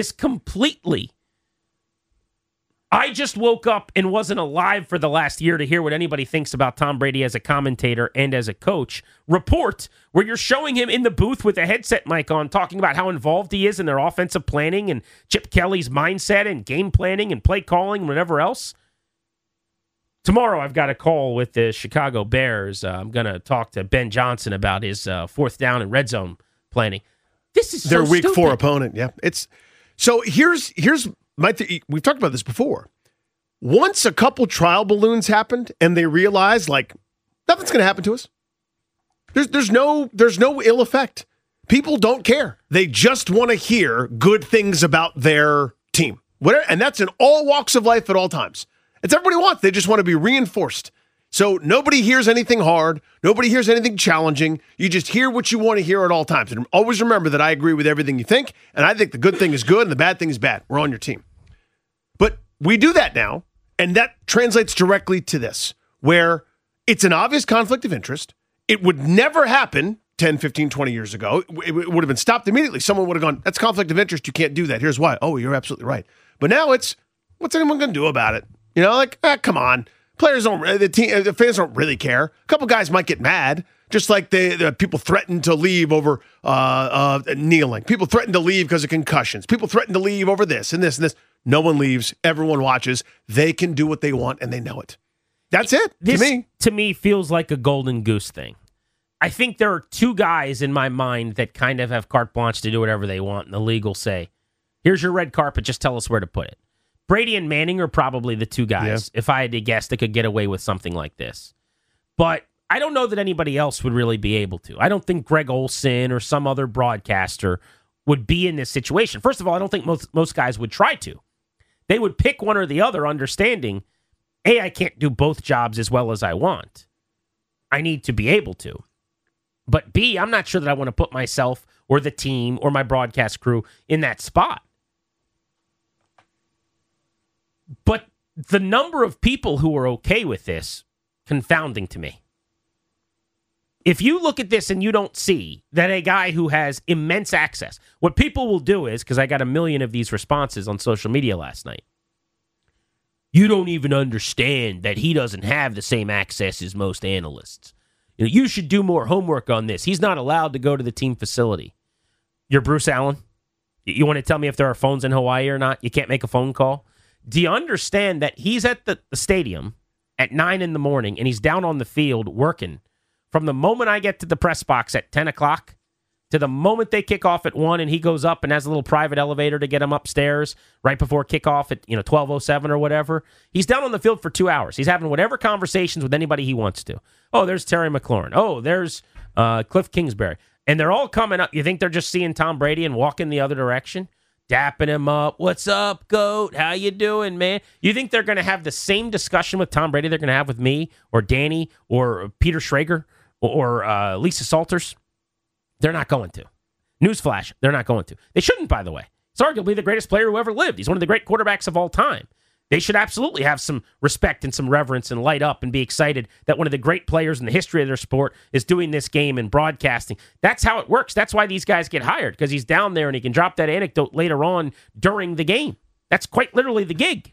I just woke up and wasn't alive for the last year to hear what anybody thinks about Tom Brady as a commentator and as a coach. Report where you're showing him in the booth with a headset mic on talking about how involved he is in their offensive planning and Chip Kelly's mindset and game planning and play calling and whatever else. Tomorrow I've got a call with the Chicago Bears. I'm going to talk to Ben Johnson about his fourth down and red zone planning. This is their so week stupid. 4 opponent. Yeah, so here's we've talked about this before. Once a couple trial balloons happened and they realized nothing's going to happen to us. There's no ill effect. People don't care. They just want to hear good things about their team. And that's in all walks of life at all times. It's everybody wants. They just want to be reinforced. So nobody hears anything hard. Nobody hears anything challenging. You just hear what you want to hear at all times. And always remember that I agree with everything you think, and I think the good thing is good and the bad thing is bad. We're on your team. But we do that now, and that translates directly to this, where it's an obvious conflict of interest. It would never happen 10, 15, 20 years ago. It would have been stopped immediately. Someone would have gone, that's conflict of interest. You can't do that. Here's why. Oh, you're absolutely right. But now it's, what's anyone going to do about it? You know, like, come on. Players don't, the fans don't really care. A couple guys might get mad, just like the people threaten to leave over kneeling. People threaten to leave because of concussions. People threaten to leave over this and this and this. No one leaves. Everyone watches. They can do what they want, and they know it. That's it, To me, feels like a golden goose thing. I think there are two guys in my mind that kind of have carte blanche to do whatever they want, and the league will say, here's your red carpet, just tell us where to put it. Brady and Manning are probably the two guys, if I had to guess, that could get away with something like this. But I don't know that anybody else would really be able to. I don't think Greg Olsen or some other broadcaster would be in this situation. First of all, I don't think most guys would try to. They would pick one or the other, understanding, A, I can't do both jobs as well as I want. I need to be able to. But B, I'm not sure that I want to put myself or the team or my broadcast crew in that spot. But the number of people who are okay with this, confounding to me. If you look at this and you don't see that a guy who has immense access, what people will do is, because I got 1 million of these responses on social media last night, you don't even understand that he doesn't have the same access as most analysts. You know, you should do more homework on this. He's not allowed to go to the team facility. You're Bruce Allen? You want to tell me if there are phones in Hawaii or not? You can't make a phone call? Do you understand that he's at the stadium at 9 in the morning and he's down on the field working from the moment I get to the press box at 10 o'clock to the moment they kick off at 1 and he goes up and has a little private elevator to get him upstairs right before kickoff at 12:07 or whatever. He's down on the field for 2 hours. He's having whatever conversations with anybody he wants to. Oh, there's Terry McLaurin. Oh, there's Cliff Kingsbury. And they're all coming up. You think they're just seeing Tom Brady and walking the other direction? Dapping him up. What's up, GOAT? How you doing, man? You think they're going to have the same discussion with Tom Brady they're going to have with me or Danny or Peter Schrager or Lisa Salters? They're not going to. Newsflash, they're not going to. They shouldn't, by the way. He's arguably the greatest player who ever lived. He's one of the great quarterbacks of all time. They should absolutely have some respect and some reverence and light up and be excited that one of the great players in the history of their sport is doing this game and broadcasting. That's how it works. That's why these guys get hired, because he's down there and he can drop that anecdote later on during the game. That's quite literally the gig.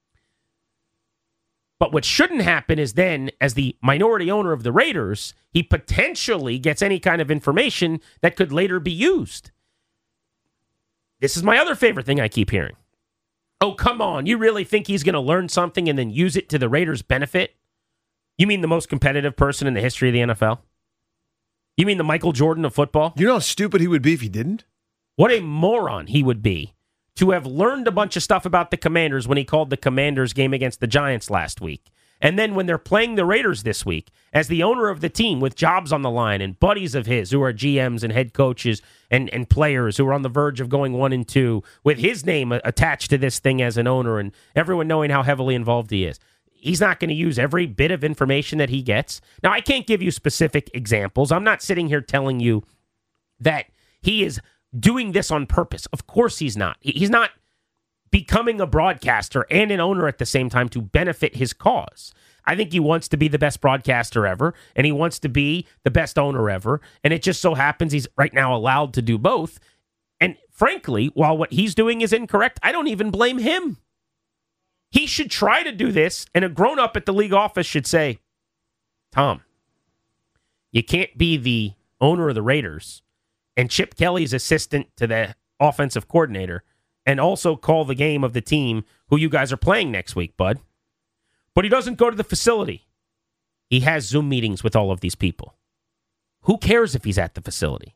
But what shouldn't happen is then, as the minority owner of the Raiders, he potentially gets any kind of information that could later be used. This is my other favorite thing I keep hearing. Oh, come on. You really think he's going to learn something and then use it to the Raiders' benefit? You mean the most competitive person in the history of the NFL? You mean the Michael Jordan of football? You know how stupid he would be if he didn't? What a moron he would be to have learned a bunch of stuff about the Commanders when he called the Commanders game against the Giants last week. And then when they're playing the Raiders this week, as the owner of the team with jobs on the line and buddies of his who are GMs and head coaches and players who are on the verge of going 1-2, with his name attached to this thing as an owner and everyone knowing how heavily involved he is, he's not going to use every bit of information that he gets. Now, I can't give you specific examples. I'm not sitting here telling you that he is doing this on purpose. Of course he's not. He's not becoming a broadcaster and an owner at the same time to benefit his cause. I think he wants to be the best broadcaster ever, and he wants to be the best owner ever, and it just so happens he's right now allowed to do both. And frankly, while what he's doing is incorrect, I don't even blame him. He should try to do this, and a grown-up at the league office should say, Tom, you can't be the owner of the Raiders and Chip Kelly's assistant to the offensive coordinator and also call the game of the team who you guys are playing next week, bud. But he doesn't go to the facility. He has Zoom meetings with all of these people. Who cares if he's at the facility?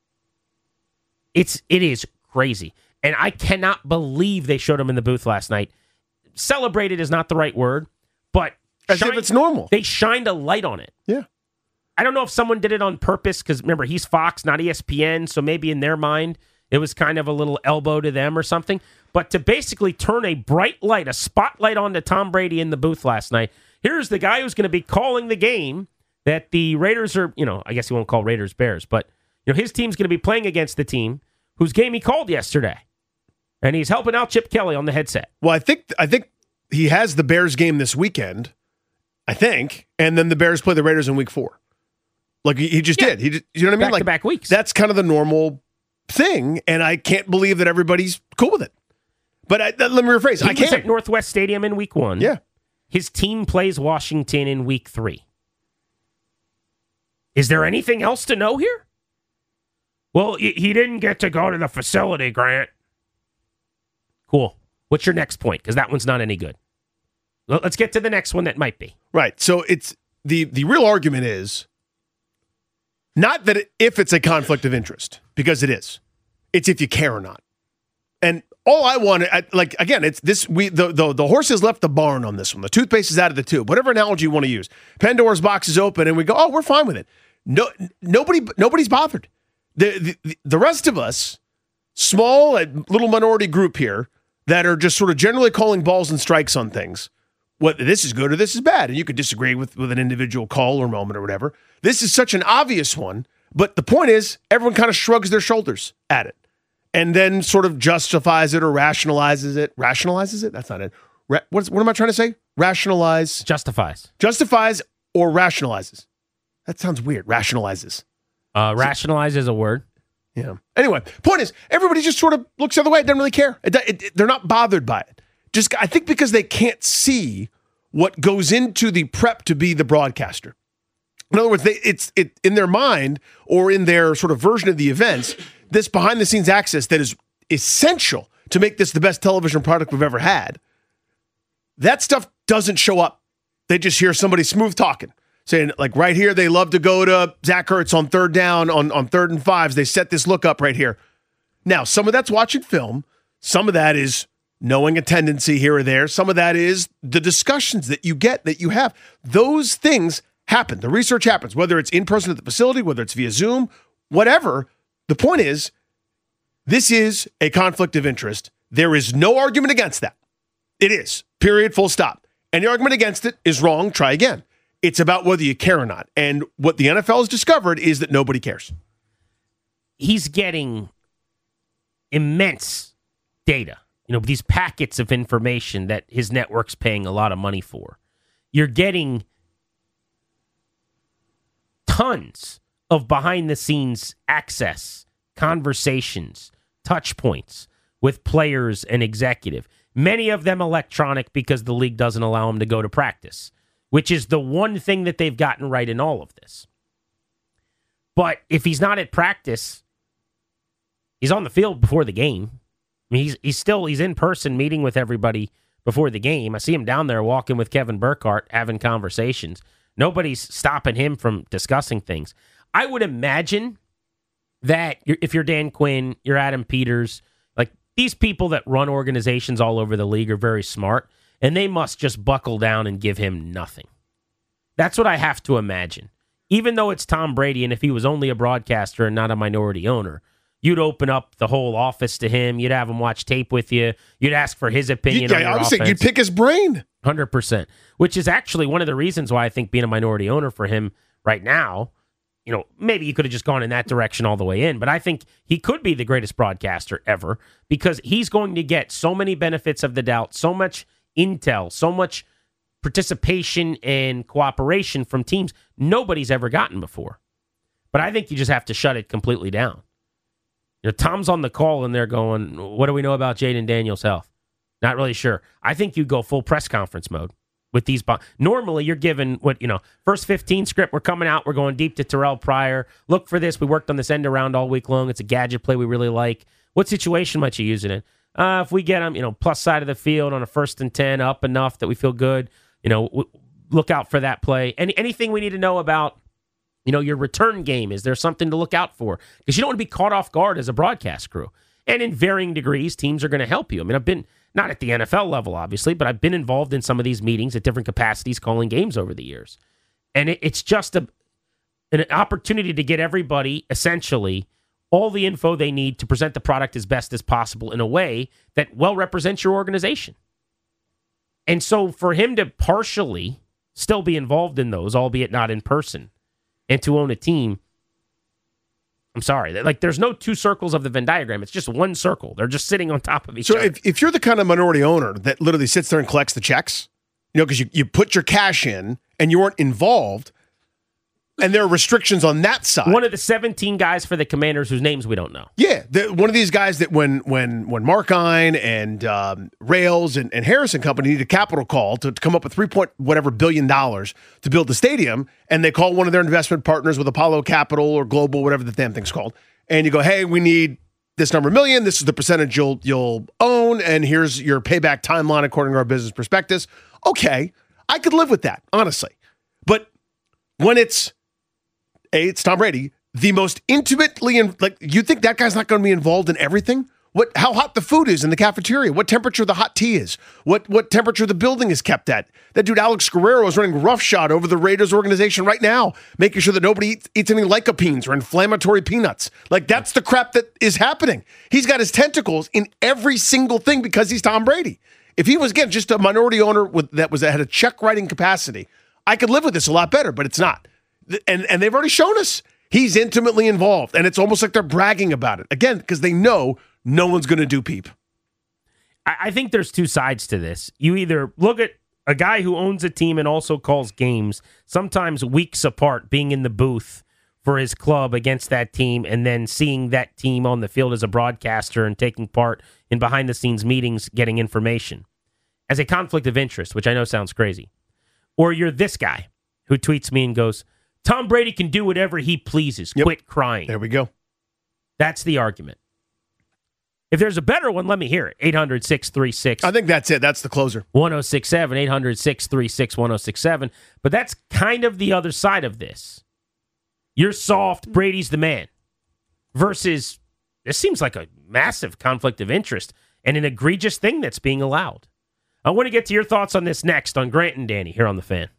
It is crazy. And I cannot believe they showed him in the booth last night. Celebrated is not the right word, but as if it's normal. They shined a light on it. Yeah. I don't know if someone did it on purpose, because remember, he's Fox, not ESPN, so maybe in their mind, it was kind of a little elbow to them or something. but to basically turn a bright light, a spotlight onto Tom Brady in the booth last night. Here's the guy who's going to be calling the game that the Raiders are, I guess you won't call Raiders Bears, but his team's going to be playing against the team whose game he called yesterday. And he's helping out Chip Kelly on the headset. Well, I think he has the Bears game this weekend, I think, and then the Bears play the Raiders in week 4. Like he just did. You know what I mean? Back-to-back weeks. That's kind of the normal thing, and I can't believe that everybody's cool with it. But let me rephrase. He was at Northwest Stadium in week 1. Yeah. His team plays Washington in week 3. Is there anything else to know here? Well, he didn't get to go to the facility, Grant. Cool. What's your next point? Because that one's not any good. Let's get to the next one that might be. Right. So it's the real argument is not that if it's a conflict of interest, because it is. It's if you care or not. And all I want, again, it's this. The horse has left the barn on this one. The toothpaste is out of the tube. Whatever analogy you want to use. Pandora's box is open, and we go, oh, we're fine with it. No, nobody's bothered. The rest of us, small little minority group here that are just sort of generally calling balls and strikes on things. What this is good or this is bad, and you could disagree with an individual call or moment or whatever. This is such an obvious one, but the point is, everyone kind of shrugs their shoulders at it, and then sort of justifies it or rationalizes it. Rationalizes it? That's not it. What am I trying to say? Rationalize. Justifies or rationalizes. That sounds weird. Rationalizes. Rationalize is a word. Yeah. Anyway, point is, everybody just sort of looks the other way. It doesn't really care. They're not bothered by it. Just, I think because they can't see what goes into the prep to be the broadcaster. In other words, it's in their mind or in their sort of version of the events, this behind-the-scenes access that is essential to make this the best television product we've ever had. That stuff doesn't show up. They just hear somebody smooth talking. Saying, like, right here, they love to go to Zach Ertz on third down, on 3rd and 5s. They set this look up right here. Now, some of that's watching film. Some of that is knowing a tendency here or there. Some of that is the discussions that you get, that you have. Those things happen. The research happens, whether it's in person at the facility, whether it's via Zoom, whatever. The point is, this is a conflict of interest. There is no argument against that. It is. Period. Full stop. Any argument against it is wrong. Try again. It's about whether you care or not. And what the NFL has discovered is that nobody cares. He's getting immense data. These packets of information that his network's paying a lot of money for. You're getting tons of behind-the-scenes access, conversations, touch points with players and executive. Many of them electronic because the league doesn't allow them to go to practice, which is the one thing that they've gotten right in all of this. But if he's not at practice, he's on the field before the game. I mean, he's in person meeting with everybody before the game. I see him down there walking with Kevin Burkhardt, having conversations. Nobody's stopping him from discussing things. I would imagine that if you're Dan Quinn, you're Adam Peters, like these people that run organizations all over the league are very smart. And they must just buckle down and give him nothing. That's what I have to imagine. Even though it's Tom Brady, and if he was only a broadcaster and not a minority owner, you'd open up the whole office to him. You'd have him watch tape with you. You'd ask for his opinion on your offense. You'd pick his brain. 100%. Which is actually one of the reasons why I think being a minority owner for him right now, maybe he could have just gone in that direction all the way in, but I think he could be the greatest broadcaster ever because he's going to get so many benefits of the doubt, so much intel, so much participation and cooperation from teams nobody's ever gotten before. But I think you just have to shut it completely down. Tom's on the call and they're going, what do we know about Jayden Daniels' health? Not really sure. I think you go full press conference mode with these. Normally you're given first 15 script, we're coming out, we're going deep to Terrell Pryor. Look for this. We worked on this end around all week long. It's a gadget play we really like. What situation might you use it in? If we get them, plus side of the field on a 1st and 10 up enough that we feel good, look out for that play. Anything we need to know about, your return game? Is there something to look out for? Because you don't want to be caught off guard as a broadcast crew. And in varying degrees, teams are going to help you. I mean, I've been, not at the NFL level, obviously, but I've been involved in some of these meetings at different capacities calling games over the years. And it's just an opportunity to get everybody essentially all the info they need to present the product as best as possible in a way that well represents your organization. And so for him to partially still be involved in those, albeit not in person, and to own a team, I'm sorry. Like, there's no two circles of the Venn diagram. It's just one circle. They're just sitting on top of each other. So if you're the kind of minority owner that literally sits there and collects the checks, because you put your cash in and you weren't involved, and there are restrictions on that side. One of the 17 guys for the Commanders whose names we don't know. Yeah, one of these guys that when Markine and Rails and Harrison Company need a capital call to come up with $3 billion to build the stadium, and they call one of their investment partners with Apollo Capital or Global, whatever the damn thing's called, and you go, hey, we need this number of million, this is the percentage you'll own, and here's your payback timeline according to our business prospectus. Okay, I could live with that, honestly. But when it's Tom Brady, the most intimately, you think that guy's not going to be involved in everything? How hot the food is in the cafeteria, what temperature the hot tea is, what temperature the building is kept at. That dude Alex Guerrero is running roughshod over the Raiders organization right now, making sure that nobody eats any lycopenes or inflammatory peanuts. Like, that's the crap that is happening. He's got his tentacles in every single thing because he's Tom Brady. If he was, again, just a minority owner that had a check writing capacity, I could live with this a lot better, but it's not. And they've already shown us he's intimately involved, and it's almost like they're bragging about it. Again, because they know no one's going to do peep. I think there's two sides to this. You either look at a guy who owns a team and also calls games, sometimes weeks apart, being in the booth for his club against that team, and then seeing that team on the field as a broadcaster and taking part in behind-the-scenes meetings, getting information, as a conflict of interest, which I know sounds crazy. Or you're this guy who tweets me and goes, Tom Brady can do whatever he pleases. Yep. Quit crying. There we go. That's the argument. If there's a better one, let me hear it. 800-636. I think that's it. That's the closer. 1067, 800-636-1067. But that's kind of the other side of this. You're soft, Brady's the man. Versus, this seems like a massive conflict of interest and an egregious thing that's being allowed. I want to get to your thoughts on this next on Grant and Danny here on The Fan.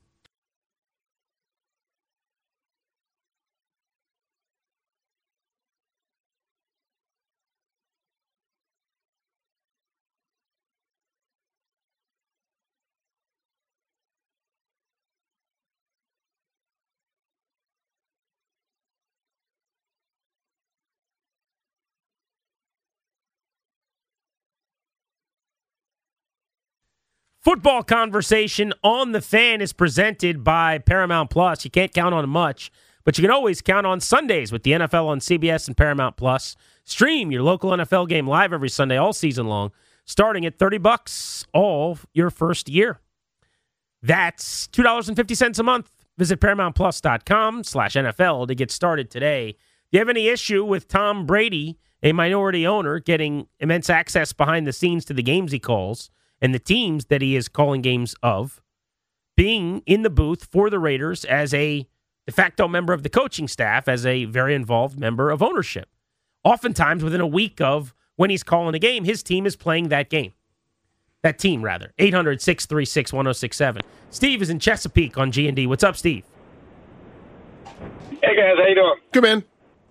Football Conversation on The Fan is presented by Paramount Plus. You can't count on much, but you can always count on Sundays with the NFL on CBS and Paramount Plus. Stream your local NFL game live every Sunday all season long, starting at $30 all your first year. That's $2.50 a month. Visit ParamountPlus.com/NFL to get started today. Do you have any issue with Tom Brady, a minority owner, getting immense access behind the scenes to the games he calls and the teams that he is calling games of, being in the booth for the Raiders as a de facto member of the coaching staff, as a very involved member of ownership? Oftentimes, within a week of when he's calling a game, his team is playing that game. That team, rather. 800-636-1067. Steve is in Chesapeake on G&D. What's up, Steve? Hey, guys. How you doing? Good, man.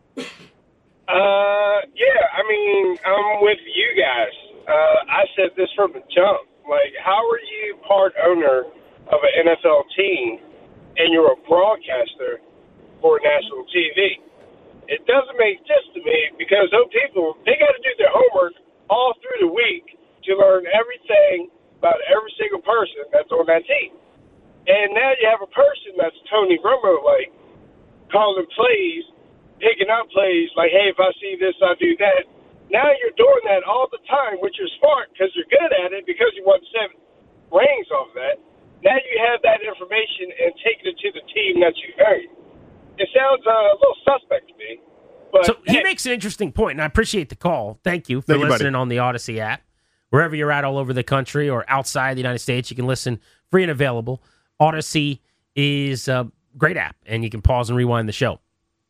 I'm with you guys. I said this from the jump. Like, how are you part owner of an NFL team and you're a broadcaster for national TV? It doesn't make sense to me because those people, they got to do their homework all through the week to learn everything about every single person that's on that team. And now you have a person that's Tony Romo, like, calling plays, picking up plays, like, hey, if I see this, I do that. Now you're doing that all the time, which is smart because you're good at it because you won 7 rings off of that. Now you have that information and taking it to the team that you earned. It sounds a little suspect to me. But so he makes an interesting point, and I appreciate the call. Thank you for listening on the Odyssey app. Wherever you're at all over the country or outside the United States, you can listen free and available. Odyssey is a great app, and you can pause and rewind the show.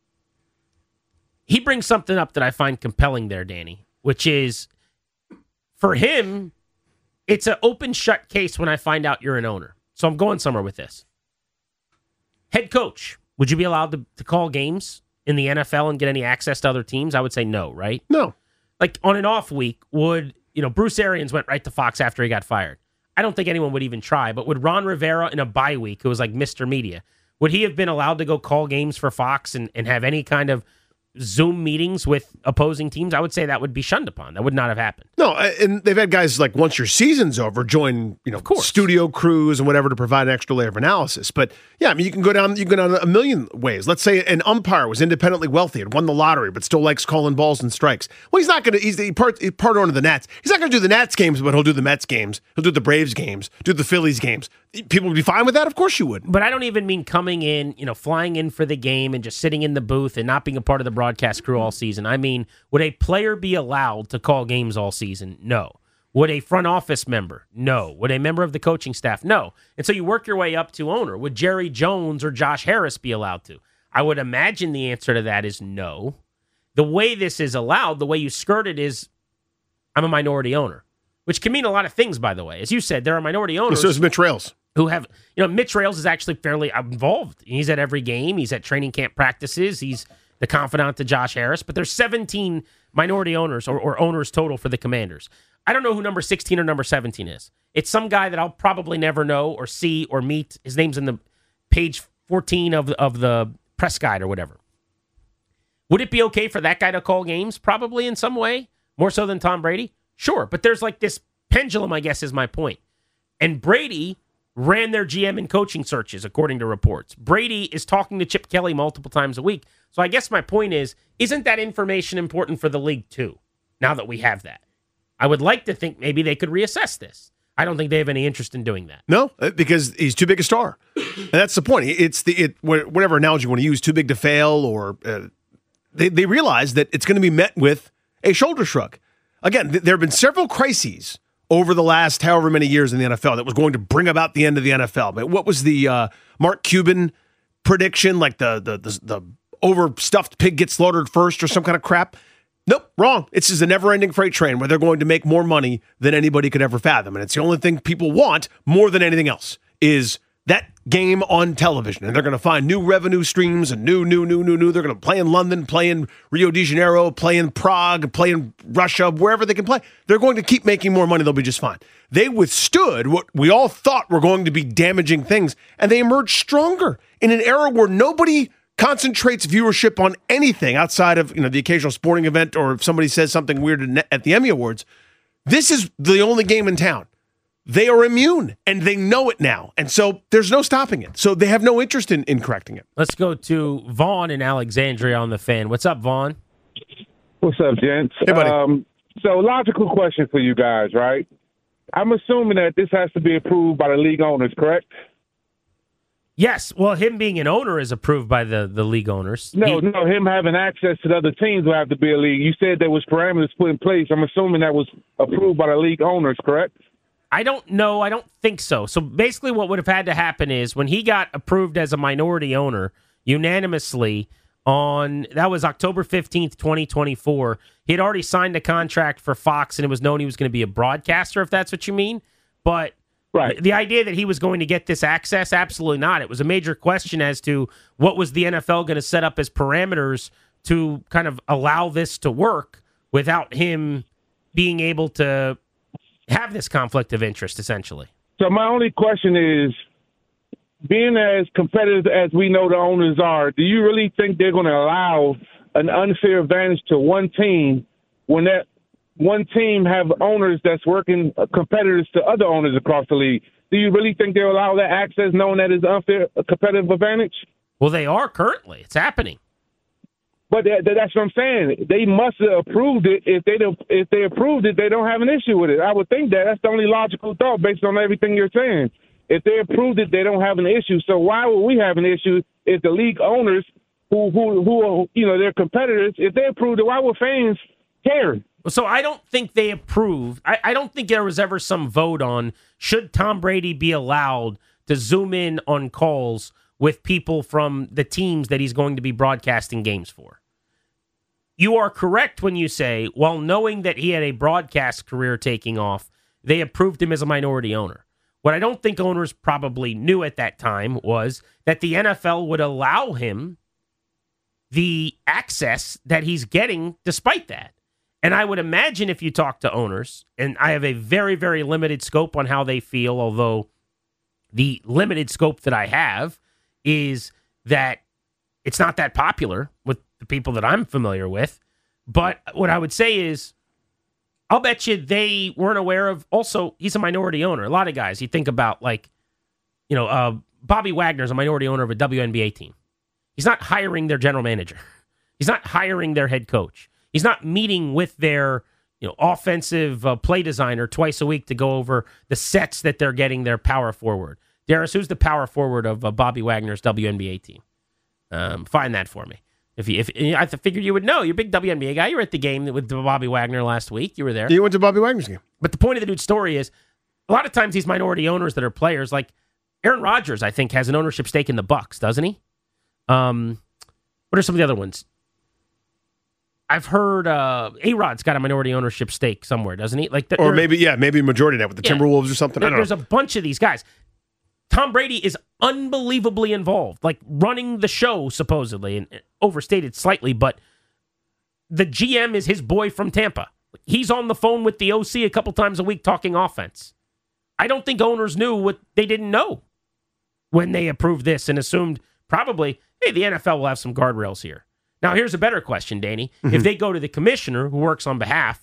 He brings something up that I find compelling there, Danny, which is, for him, it's an open-shut case when I find out you're an owner. So I'm going somewhere with this. Head coach, would you be allowed to call games in the NFL and get any access to other teams? I would say no, right? No. Like on an off week, Bruce Arians went right to Fox after he got fired. I don't think anyone would even try, but would Ron Rivera in a bye week, who was like Mr. Media, would he have been allowed to go call games for Fox and have any kind of Zoom meetings with opposing teams? I would say that would be shunned upon. That would not have happened. No, and they've had guys like once your season's over, join studio crews and whatever to provide an extra layer of analysis. But yeah, I mean you can go down a million ways. Let's say an umpire was independently wealthy and won the lottery, but still likes calling balls and strikes. Well, he's not going to. He's part owner of the Nats. He's not going to do the Nats games, but he'll do the Mets games. He'll do the Braves games. Do the Phillies games. People would be fine with that. Of course you would. But I don't even mean coming in, flying in for the game and just sitting in the booth and not being a part of the broadcast crew all season. I mean, would a player be allowed to call games all season? No. Would a front office member? No. Would a member of the coaching staff? No. And so you work your way up to owner. Would Jerry Jones or Josh Harris be allowed to? I would imagine the answer to that is no. The way this is allowed, the way you skirt it is, I'm a minority owner, which can mean a lot of things, by the way. As you said, there are minority owners. So is Mitch Rales. Who have, Mitch Rales is actually fairly involved. He's at every game. He's at training camp practices. He's the confidant to Josh Harris. But there's 17 minority owners or owners total for the Commanders. I don't know who number 16 or number 17 is. It's some guy that I'll probably never know or see or meet. His name's in the page 14 of the press guide or whatever. Would it be okay for that guy to call games? Probably in some way. More so than Tom Brady? Sure. But there's like this pendulum, I guess, is my point. And Brady ran their GM and coaching searches, according to reports. Brady is talking to Chip Kelly multiple times a week. So I guess my point is, isn't that information important for the league too, now that we have that? I would like to think maybe they could reassess this. I don't think they have any interest in doing that. No, because he's too big a star. And that's the point. It's whatever analogy you want to use, too big to fail, or they realize that it's going to be met with a shoulder shrug. Again, there have been several crises over the last however many years in the NFL that was going to bring about the end of the NFL. But what was the Mark Cuban prediction? Like the overstuffed pig gets slaughtered first or some kind of crap? Nope, wrong. It's just a never-ending freight train where they're going to make more money than anybody could ever fathom. And it's the only thing people want more than anything else is that game on television. And they're going to find new revenue streams and new. They're going to play in London, play in Rio de Janeiro, play in Prague, play in Russia, wherever they can play. They're going to keep making more money. They'll be just fine. They withstood what we all thought were going to be damaging things, and they emerged stronger in an era where nobody concentrates viewership on anything outside of the occasional sporting event, or if somebody says something weird at the Emmy Awards. This is the only game in town. They are immune, and they know it now. And so there's no stopping it. So they have no interest in correcting it. Let's go to Vaughn in Alexandria on the Fan. What's up, Vaughn? What's up, gents? Hey, buddy. So logical question for you guys, right? I'm assuming that this has to be approved by the league owners, correct? Yes. Well, him being an owner is approved by the league owners. No, him having access to the other teams will have to be a league. You said there was parameters put in place. I'm assuming that was approved by the league owners, correct? I don't know. I don't think so. So basically what would have had to happen is when he got approved as a minority owner unanimously that was October 15th, 2024, he had already signed a contract for Fox, and it was known he was going to be a broadcaster, if that's what you mean. But right. The idea that he was going to get this access, absolutely not. It was a major question as to what was the NFL going to set up as parameters to kind of allow this to work without him being able to have this conflict of interest, essentially. So my only question is, being as competitive as we know the owners are, do you really think they're going to allow an unfair advantage to one team when that one team have owners that's working competitors to other owners across the league? Do you really think they'll allow that access knowing that is unfair competitive advantage? Well, they are currently. It's happening. But that's what I'm saying. They must have approved it. If they approved it, they don't have an issue with it. I would think that's the only logical thought based on everything you're saying. If they approved it, they don't have an issue. So why would we have an issue if the league owners who are their competitors, if they approved it, why would fans care? So I don't think they approved. I don't think there was ever some vote on should Tom Brady be allowed to zoom in on calls with people from the teams that he's going to be broadcasting games for. You are correct when you say, while knowing that he had a broadcast career taking off, they approved him as a minority owner. What I don't think owners probably knew at that time was that the NFL would allow him the access that he's getting despite that. And I would imagine if you talk to owners, and I have a very, very limited scope on how they feel, although the limited scope that I have is that it's not that popular with the people that I'm familiar with. But what I would say is, I'll bet you they weren't aware of, also, he's a minority owner. A lot of guys, you think about Bobby Wagner's a minority owner of a WNBA team. He's not hiring their general manager. He's not hiring their head coach. He's not meeting with their offensive play designer twice a week to go over the sets that they're getting their power forward. Darius, who's the power forward of Bobby Wagner's WNBA team? Find that for me. If I figured you would know. You're a big WNBA guy. You were at the game with Bobby Wagner last week. You were there. You went to Bobby Wagner's game. But the point of the dude's story is, a lot of times these minority owners that are players, like Aaron Rodgers, I think, has an ownership stake in the Bucks, doesn't he? What are some of the other ones? I've heard A-Rod's got a minority ownership stake somewhere, doesn't he? Maybe majority of that with the Timberwolves or something. There's a bunch of these guys. Tom Brady is unbelievably involved, like running the show, supposedly, and overstated slightly, but the GM is his boy from Tampa. He's on the phone with the OC a couple times a week talking offense. I don't think owners knew what they didn't know when they approved this and assumed probably, hey, the NFL will have some guardrails here. Now, here's a better question, Danny. Mm-hmm. If they go to the commissioner who works on behalf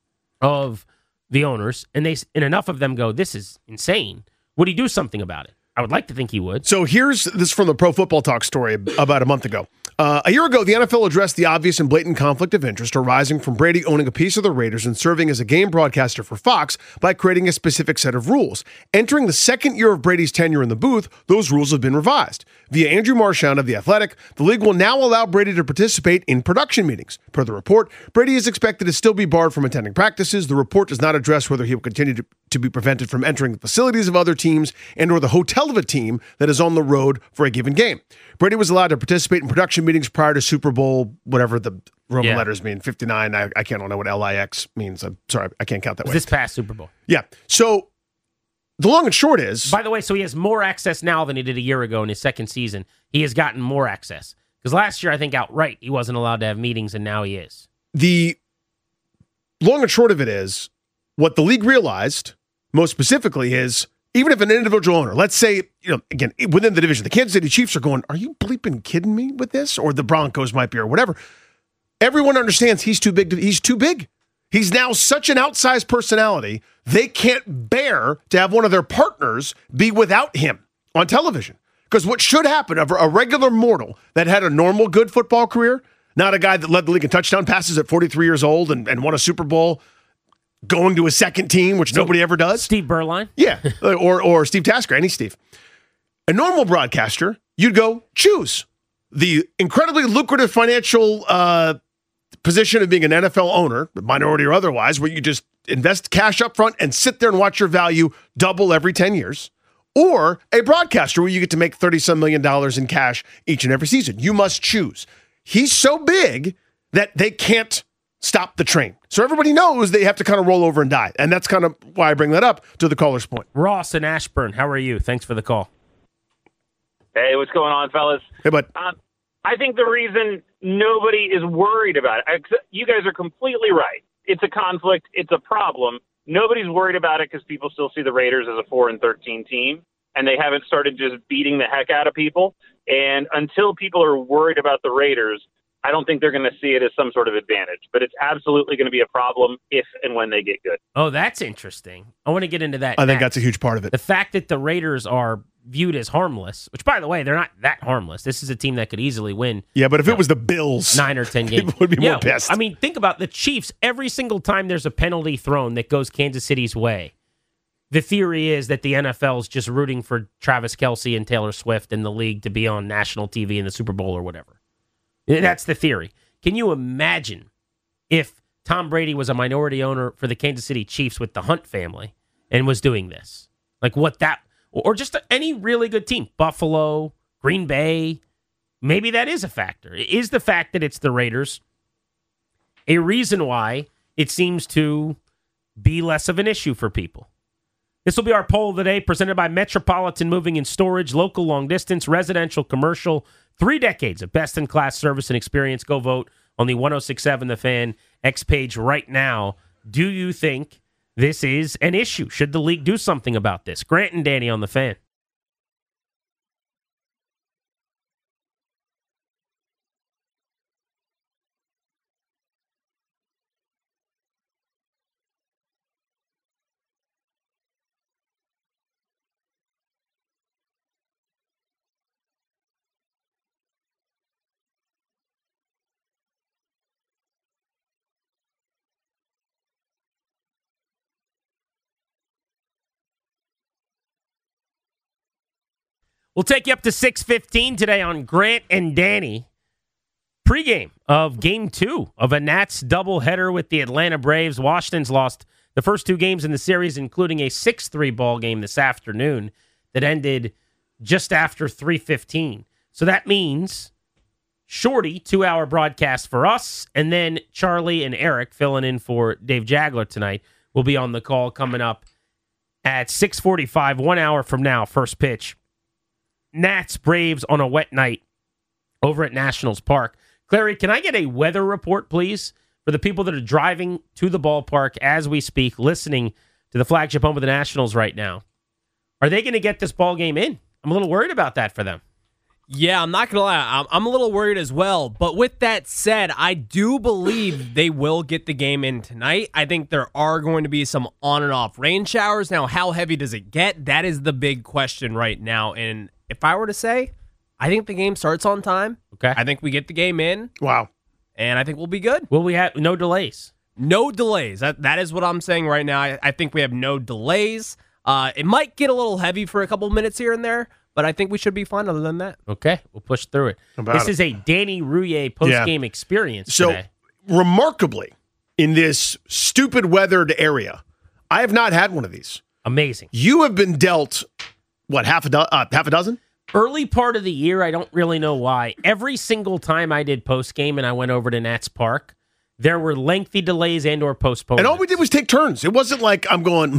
of the owners and enough of them go, this is insane, would he do something about it? I would like to think he would. So here's this from the Pro Football Talk story about a month ago. A year ago, the NFL addressed the obvious and blatant conflict of interest arising from Brady owning a piece of the Raiders and serving as a game broadcaster for Fox by creating a specific set of rules. Entering the second year of Brady's tenure in the booth, those rules have been revised. Via Andrew Marchand of The Athletic, the league will now allow Brady to participate in production meetings. Per the report, Brady is expected to still be barred from attending practices. The report does not address whether he will continue to be prevented from entering the facilities of other teams and or the hotel of a team that is on the road for a given game. Brady was allowed to participate in production meetings prior to Super Bowl, whatever the Roman letters mean, 59. I can't know what LIX means. I'm sorry, I can't count that way. This past Super Bowl. Yeah. So the long and short is... By the way, so he has more access now than he did a year ago in his second season. He has gotten more access. Because last year, I think outright, he wasn't allowed to have meetings, and now he is. The long and short of it is, what the league realized, most specifically, is even if an individual owner, let's say, again, within the division, the Kansas City Chiefs are going, are you bleeping kidding me with this? Or the Broncos might be, or whatever. Everyone understands he's too big. He's too big. He's now such an outsized personality, they can't bear to have one of their partners be without him on television. Because what should happen, a regular mortal that had a normal good football career, not a guy that led the league in touchdown passes at 43 years old and won a Super Bowl, going to a second team, which nobody ever does. Steve Berline? Yeah, or Steve Tasker, any Steve. A normal broadcaster, you'd go choose the incredibly lucrative financial position of being an NFL owner, minority or otherwise, where you just invest cash up front and sit there and watch your value double every 10 years, or a broadcaster where you get to make $30-some million in cash each and every season. You must choose. He's so big that they can't stop the train. So everybody knows they have to kind of roll over and die. And that's kind of why I bring that up to the caller's point. Ross in Ashburn, how are you? Thanks for the call. Hey, what's going on, fellas? Hey, bud. I think the reason nobody is worried about it, you guys are completely right. It's a conflict. It's a problem. Nobody's worried about it because people still see the Raiders as a 4-13 team, and they haven't started just beating the heck out of people. And until people are worried about the Raiders, I don't think they're going to see it as some sort of advantage. But it's absolutely going to be a problem if and when they get good. Oh, that's interesting. I want to get into that. I think that's a huge part of it. The fact that the Raiders are viewed as harmless, which, by the way, they're not that harmless. This is a team that could easily win. Yeah, but if it was the Bills, 9 or 10 games, people would be more pissed. I mean, think about the Chiefs. Every single time there's a penalty thrown that goes Kansas City's way, the theory is that the NFL is just rooting for Travis Kelce and Taylor Swift and the league to be on national TV in the Super Bowl or whatever. That's the theory. Can you imagine if Tom Brady was a minority owner for the Kansas City Chiefs with the Hunt family and was doing this? Like what that... Or just any really good team. Buffalo, Green Bay. Maybe that is a factor. Is the fact that it's the Raiders a reason why it seems to be less of an issue for people? This will be our poll of the day, presented by Metropolitan Moving and Storage, local long distance, residential, commercial, 3 decades of best-in-class service and experience. Go vote on the 1067 The Fan X page right now. Do you think this is an issue? Should the league do something about this? Grant and Danny on The Fan. We'll take you up to 6:15 today on Grant and Danny. Pregame of Game 2 of a Nats doubleheader with the Atlanta Braves. Washington's lost the first 2 games in the series, including a 6-3 ball game this afternoon that ended just after 3:15. So that means Shorty, 2-hour broadcast for us, and then Charlie and Eric filling in for Dave Jagler tonight will be on the call coming up at 6:45, 1 hour from now, first pitch. Nats Braves on a wet night over at Nationals Park. Clary, can I get a weather report, please, for the people that are driving to the ballpark as we speak, listening to the flagship home of the Nationals right now? Are they going to get this ball game in? I'm a little worried about that for them. Yeah, I'm not going to lie. I'm a little worried as well. But with that said, I do believe they will get the game in tonight. I think there are going to be some on and off rain showers. Now, how heavy does it get? That is the big question right now. And if I were to say, I think the game starts on time. Okay. I think we get the game in. Wow. And I think we'll be good. Will we have no delays? No delays. That is what I'm saying right now. I think we have no delays. It might get a little heavy for a couple minutes here and there, but I think we should be fine other than that. Okay, we'll push through it. This is a Danny Rouillet post-game experience today. Remarkably, in this stupid weathered area, I have not had one of these. Amazing. You have been dealt, what, half a dozen? Early part of the year, I don't really know why. Every single time I did post-game and I went over to Nats Park, there were lengthy delays and or postponements. And all we did was take turns. It wasn't like I'm going,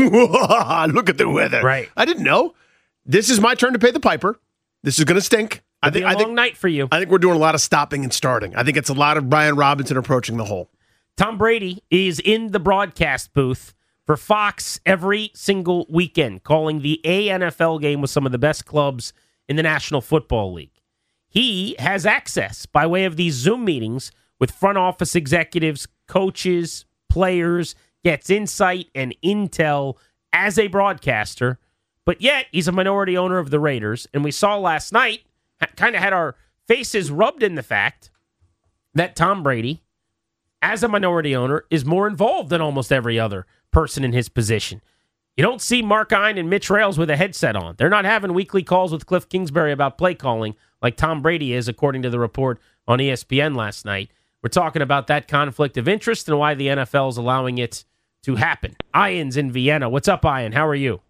look at the weather. Right. I didn't know. This is my turn to pay the piper. This is going to stink. I think a long night for you. I think we're doing a lot of stopping and starting. I think it's a lot of Brian Robinson approaching the hole. Tom Brady is in the broadcast booth for Fox every single weekend, calling the NFL game with some of the best clubs in the National Football League. He has access by way of these Zoom meetings with front office executives, coaches, players, gets insight and intel as a broadcaster, but yet he's a minority owner of the Raiders. And we saw last night, kind of had our faces rubbed in the fact that Tom Brady, as a minority owner, is more involved than almost every other person in his position. You don't see Mark Ein and Mitch Rales with a headset on. They're not having weekly calls with Cliff Kingsbury about play calling like Tom Brady is, according to the report on ESPN last night. We're talking about that conflict of interest and why the NFL is allowing it to happen. Ian's in Vienna. What's up, Ian? How are you?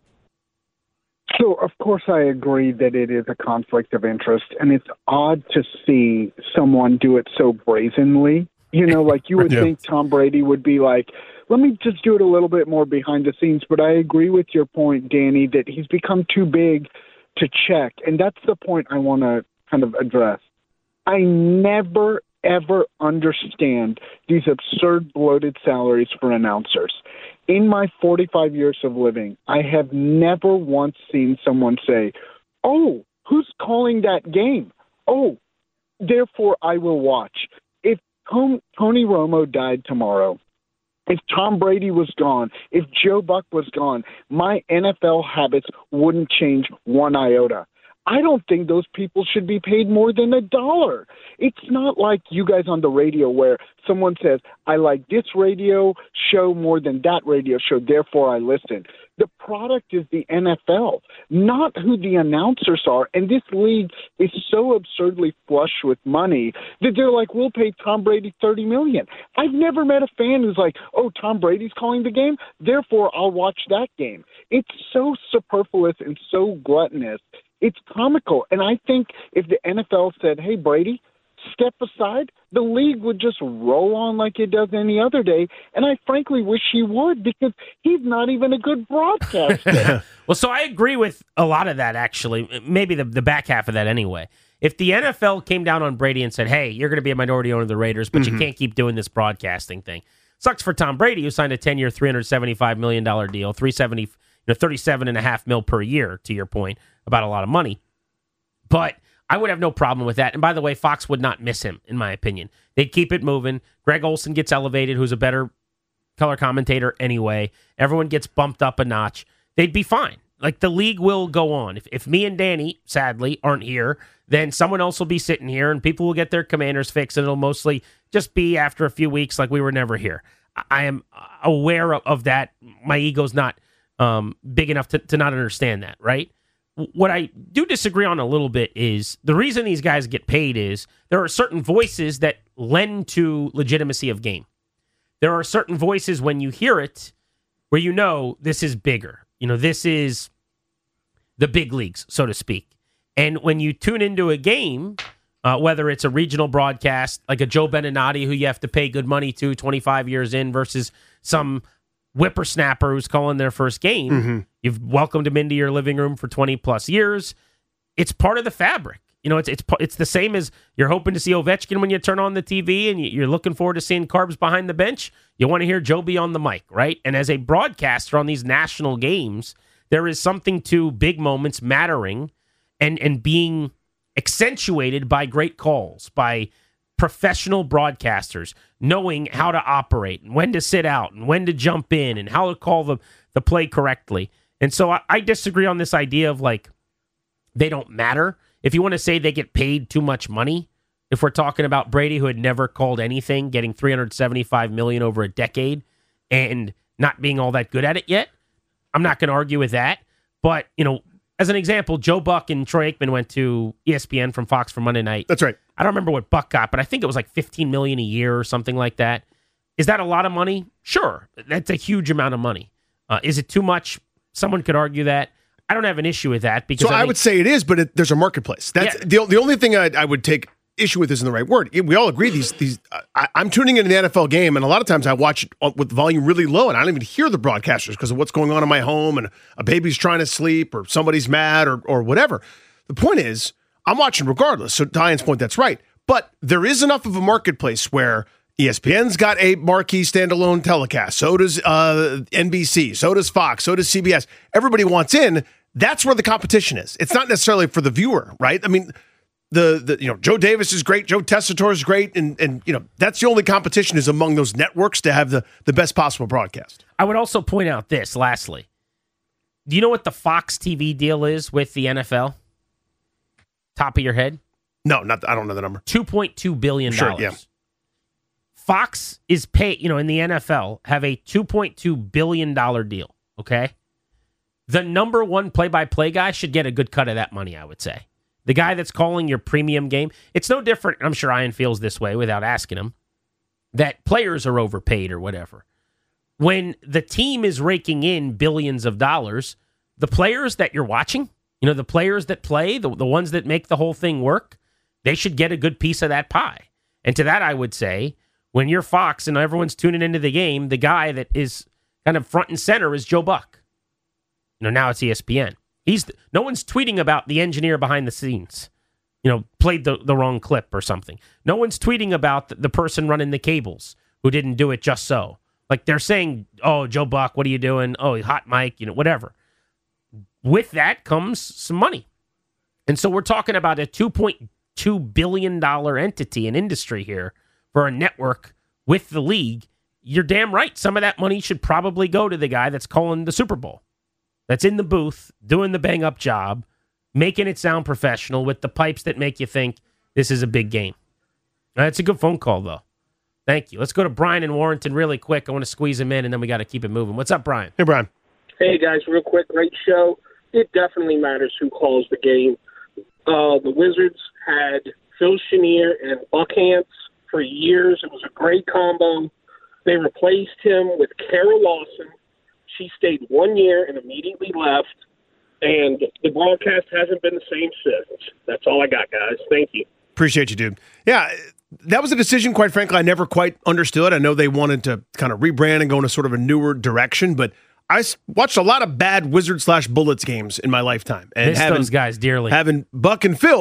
So, of course, I agree that it is a conflict of interest, and it's odd to see someone do it so brazenly. You know, like you would think Tom Brady would be like, let me just do it a little bit more behind the scenes. But I agree with your point, Danny, that he's become too big to check. And that's the point I want to kind of address. I never, ever understand these absurd bloated salaries for announcers. In my 45 years of living, I have never once seen someone say, oh, who's calling that game? Oh, therefore I will watch. If Tony Romo died tomorrow, if Tom Brady was gone, if Joe Buck was gone, my NFL habits wouldn't change one iota. I don't think those people should be paid more than $1. It's not like you guys on the radio where someone says, I like this radio show more than that radio show, therefore I listen. The product is the NFL, not who the announcers are. And this league is so absurdly flush with money that they're like, we'll pay Tom Brady $30 million. I've never met a fan who's like, oh, Tom Brady's calling the game, therefore I'll watch that game. It's so superfluous and so gluttonous. It's comical. And I think if the NFL said, hey, Brady, step aside, the league would just roll on like it does any other day. And I frankly wish he would, because he's not even a good broadcaster. Well, so I agree with a lot of that, actually. Maybe the back half of that anyway. If the NFL came down on Brady and said, hey, you're going to be a minority owner of the Raiders, but you can't keep doing this broadcasting thing. Sucks for Tom Brady, who signed a 10-year, $375 million deal, $37.5 million per year, to your point, about a lot of money. But I would have no problem with that. And by the way, Fox would not miss him, in my opinion. They'd keep it moving. Greg Olsen gets elevated, who's a better color commentator anyway. Everyone gets bumped up a notch. They'd be fine. Like, the league will go on. If me and Danny, sadly, aren't here, then someone else will be sitting here, and people will get their Commanders fixed, and it'll mostly just be after a few weeks like we were never here. I am aware of that. My ego's not big enough to not understand that, right? What I do disagree on a little bit is the reason these guys get paid is there are certain voices that lend to legitimacy of game. There are certain voices when you hear it where you know this is bigger. You know, this is the big leagues, so to speak. And when you tune into a game, whether it's a regional broadcast, like a Joe Beninati, who you have to pay good money to 25 years in, versus some whippersnapper who's calling their first game, you've welcomed him into your living room for 20 plus years. It's part of the fabric. You know, it's the same as you're hoping to see Ovechkin when you turn on the TV, and you're looking forward to seeing Carbs behind the bench. You want to hear Joe be on the mic, right? And as a broadcaster on these national games, there is something to big moments mattering and being accentuated by great calls, by professional broadcasters knowing how to operate and when to sit out and when to jump in and how to call the play correctly. And so I disagree on this idea of, like, they don't matter. If you want to say they get paid too much money, if we're talking about Brady, who had never called anything, getting $375 million over a decade and not being all that good at it yet, I'm not going to argue with that. But, you know, as an example, Joe Buck and Troy Aikman went to ESPN from Fox for Monday night. That's right. I don't remember what Buck got, but I think it was like $15 million a year or something like that. Is that a lot of money? Sure. That's a huge amount of money. Is it too much? Someone could argue that. I don't have an issue with that, because I would say it is, but there's a marketplace. That's the only thing I would take issue with isn't the right word. We all agree I'm tuning into the NFL game, and a lot of times I watch it with the volume really low, and I don't even hear the broadcasters because of what's going on in my home, and a baby's trying to sleep, or somebody's mad, or whatever. The point is, I'm watching regardless. So Diane's point, that's right. But there is enough of a marketplace where ESPN's got a marquee standalone telecast. So does NBC. So does Fox. So does CBS. Everybody wants in. That's where the competition is. It's not necessarily for the viewer, right? I mean, Joe Davis is great. Joe Tessitore is great. And that's the only competition is among those networks to have the best possible broadcast. I would also point out this, lastly. Do you know what the Fox TV deal is with the NFL? Top of your head? No, I don't know the number. $2.2 billion. Sure, yeah. Fox is paid, in the NFL, have a $2.2 billion deal, okay? The number one play-by-play guy should get a good cut of that money, I would say. The guy that's calling your premium game. It's no different, I'm sure Ian feels this way without asking him, that players are overpaid or whatever. When the team is raking in billions of dollars, the players that you're watching, the players that play, the ones that make the whole thing work, they should get a good piece of that pie. And to that, I would say, when you're Fox and everyone's tuning into the game, the guy that is kind of front and center is Joe Buck. Now it's ESPN. No one's tweeting about the engineer behind the scenes, played the wrong clip or something. No one's tweeting about the person running the cables who didn't do it just so. Like, they're saying, oh, Joe Buck, what are you doing? Oh, hot mic, whatever. With that comes some money. And so we're talking about a $2.2 billion entity, an industry here, for a network with the league. You're damn right. Some of that money should probably go to the guy that's calling the Super Bowl, that's in the booth, doing the bang-up job, making it sound professional with the pipes that make you think this is a big game. That's a good phone call, though. Thank you. Let's go to Brian in Warrenton really quick. I want to squeeze him in, and then we got to keep it moving. What's up, Brian? Hey, Brian. Hey, guys, real quick, great show. It definitely matters who calls the game. The Wizards had Phil Chenier and Buck Hance for years. It was a great combo. They replaced him with Kara Lawson. She stayed 1 year and immediately left, and the broadcast hasn't been the same since. That's all I got, guys. Thank you. Appreciate you, dude. Yeah, that was a decision, quite frankly, I never quite understood. I know they wanted to kind of rebrand and go in a sort of a newer direction, but I watched a lot of bad Wizards/Bullets games in my lifetime. And miss those guys dearly. Having Buck and Phil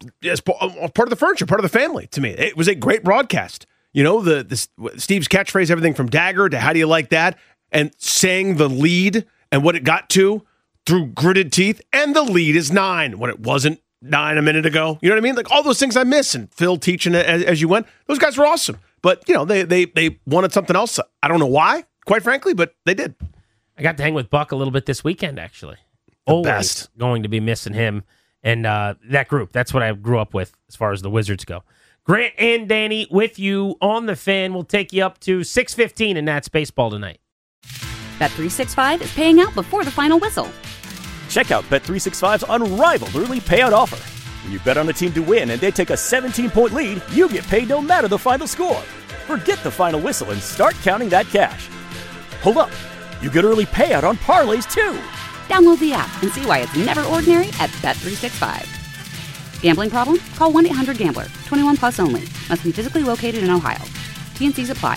as part of the furniture, part of the family to me. It was a great broadcast. You know, the Steve's catchphrase, everything from dagger to how do you like that, and saying the lead and what it got to through gritted teeth, and the lead is 9 when it wasn't 9 a minute ago. You know what I mean? Like all those things I miss, and Phil teaching it as you went. Those guys were awesome. But, you know, they wanted something else. I don't know why, quite frankly, but they did. I got to hang with Buck a little bit this weekend, actually. Always best. Going to be missing him and that group. That's what I grew up with as far as the Wizards go. Grant and Danny with you on the Fan. We'll take you up to 6:15 in Nats baseball tonight. Bet365 is paying out before the final whistle. Check out Bet365's unrivaled early payout offer. When you bet on a team to win and they take a 17-point lead, you get paid no matter the final score. Forget the final whistle and start counting that cash. Hold up. You get early payout on parlays, too. Download the app and see why it's never ordinary at Bet365. Gambling problem? Call 1-800-GAMBLER. 21 plus only. Must be physically located in Ohio. T&Cs apply.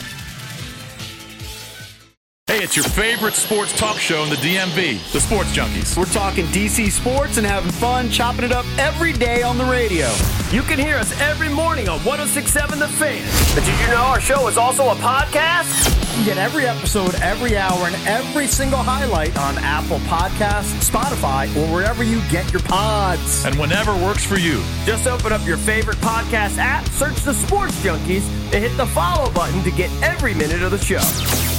Hey, it's your favorite sports talk show in the DMV, the Sports Junkies. We're talking DC sports and having fun, chopping it up every day on the radio. You can hear us every morning on 106.7 The Fan. But did you know our show is also a podcast? You get every episode, every hour, and every single highlight on Apple Podcasts, Spotify, or wherever you get your pods. And whenever works for you. Just open up your favorite podcast app, search The Sports Junkies, and hit the follow button to get every minute of the show.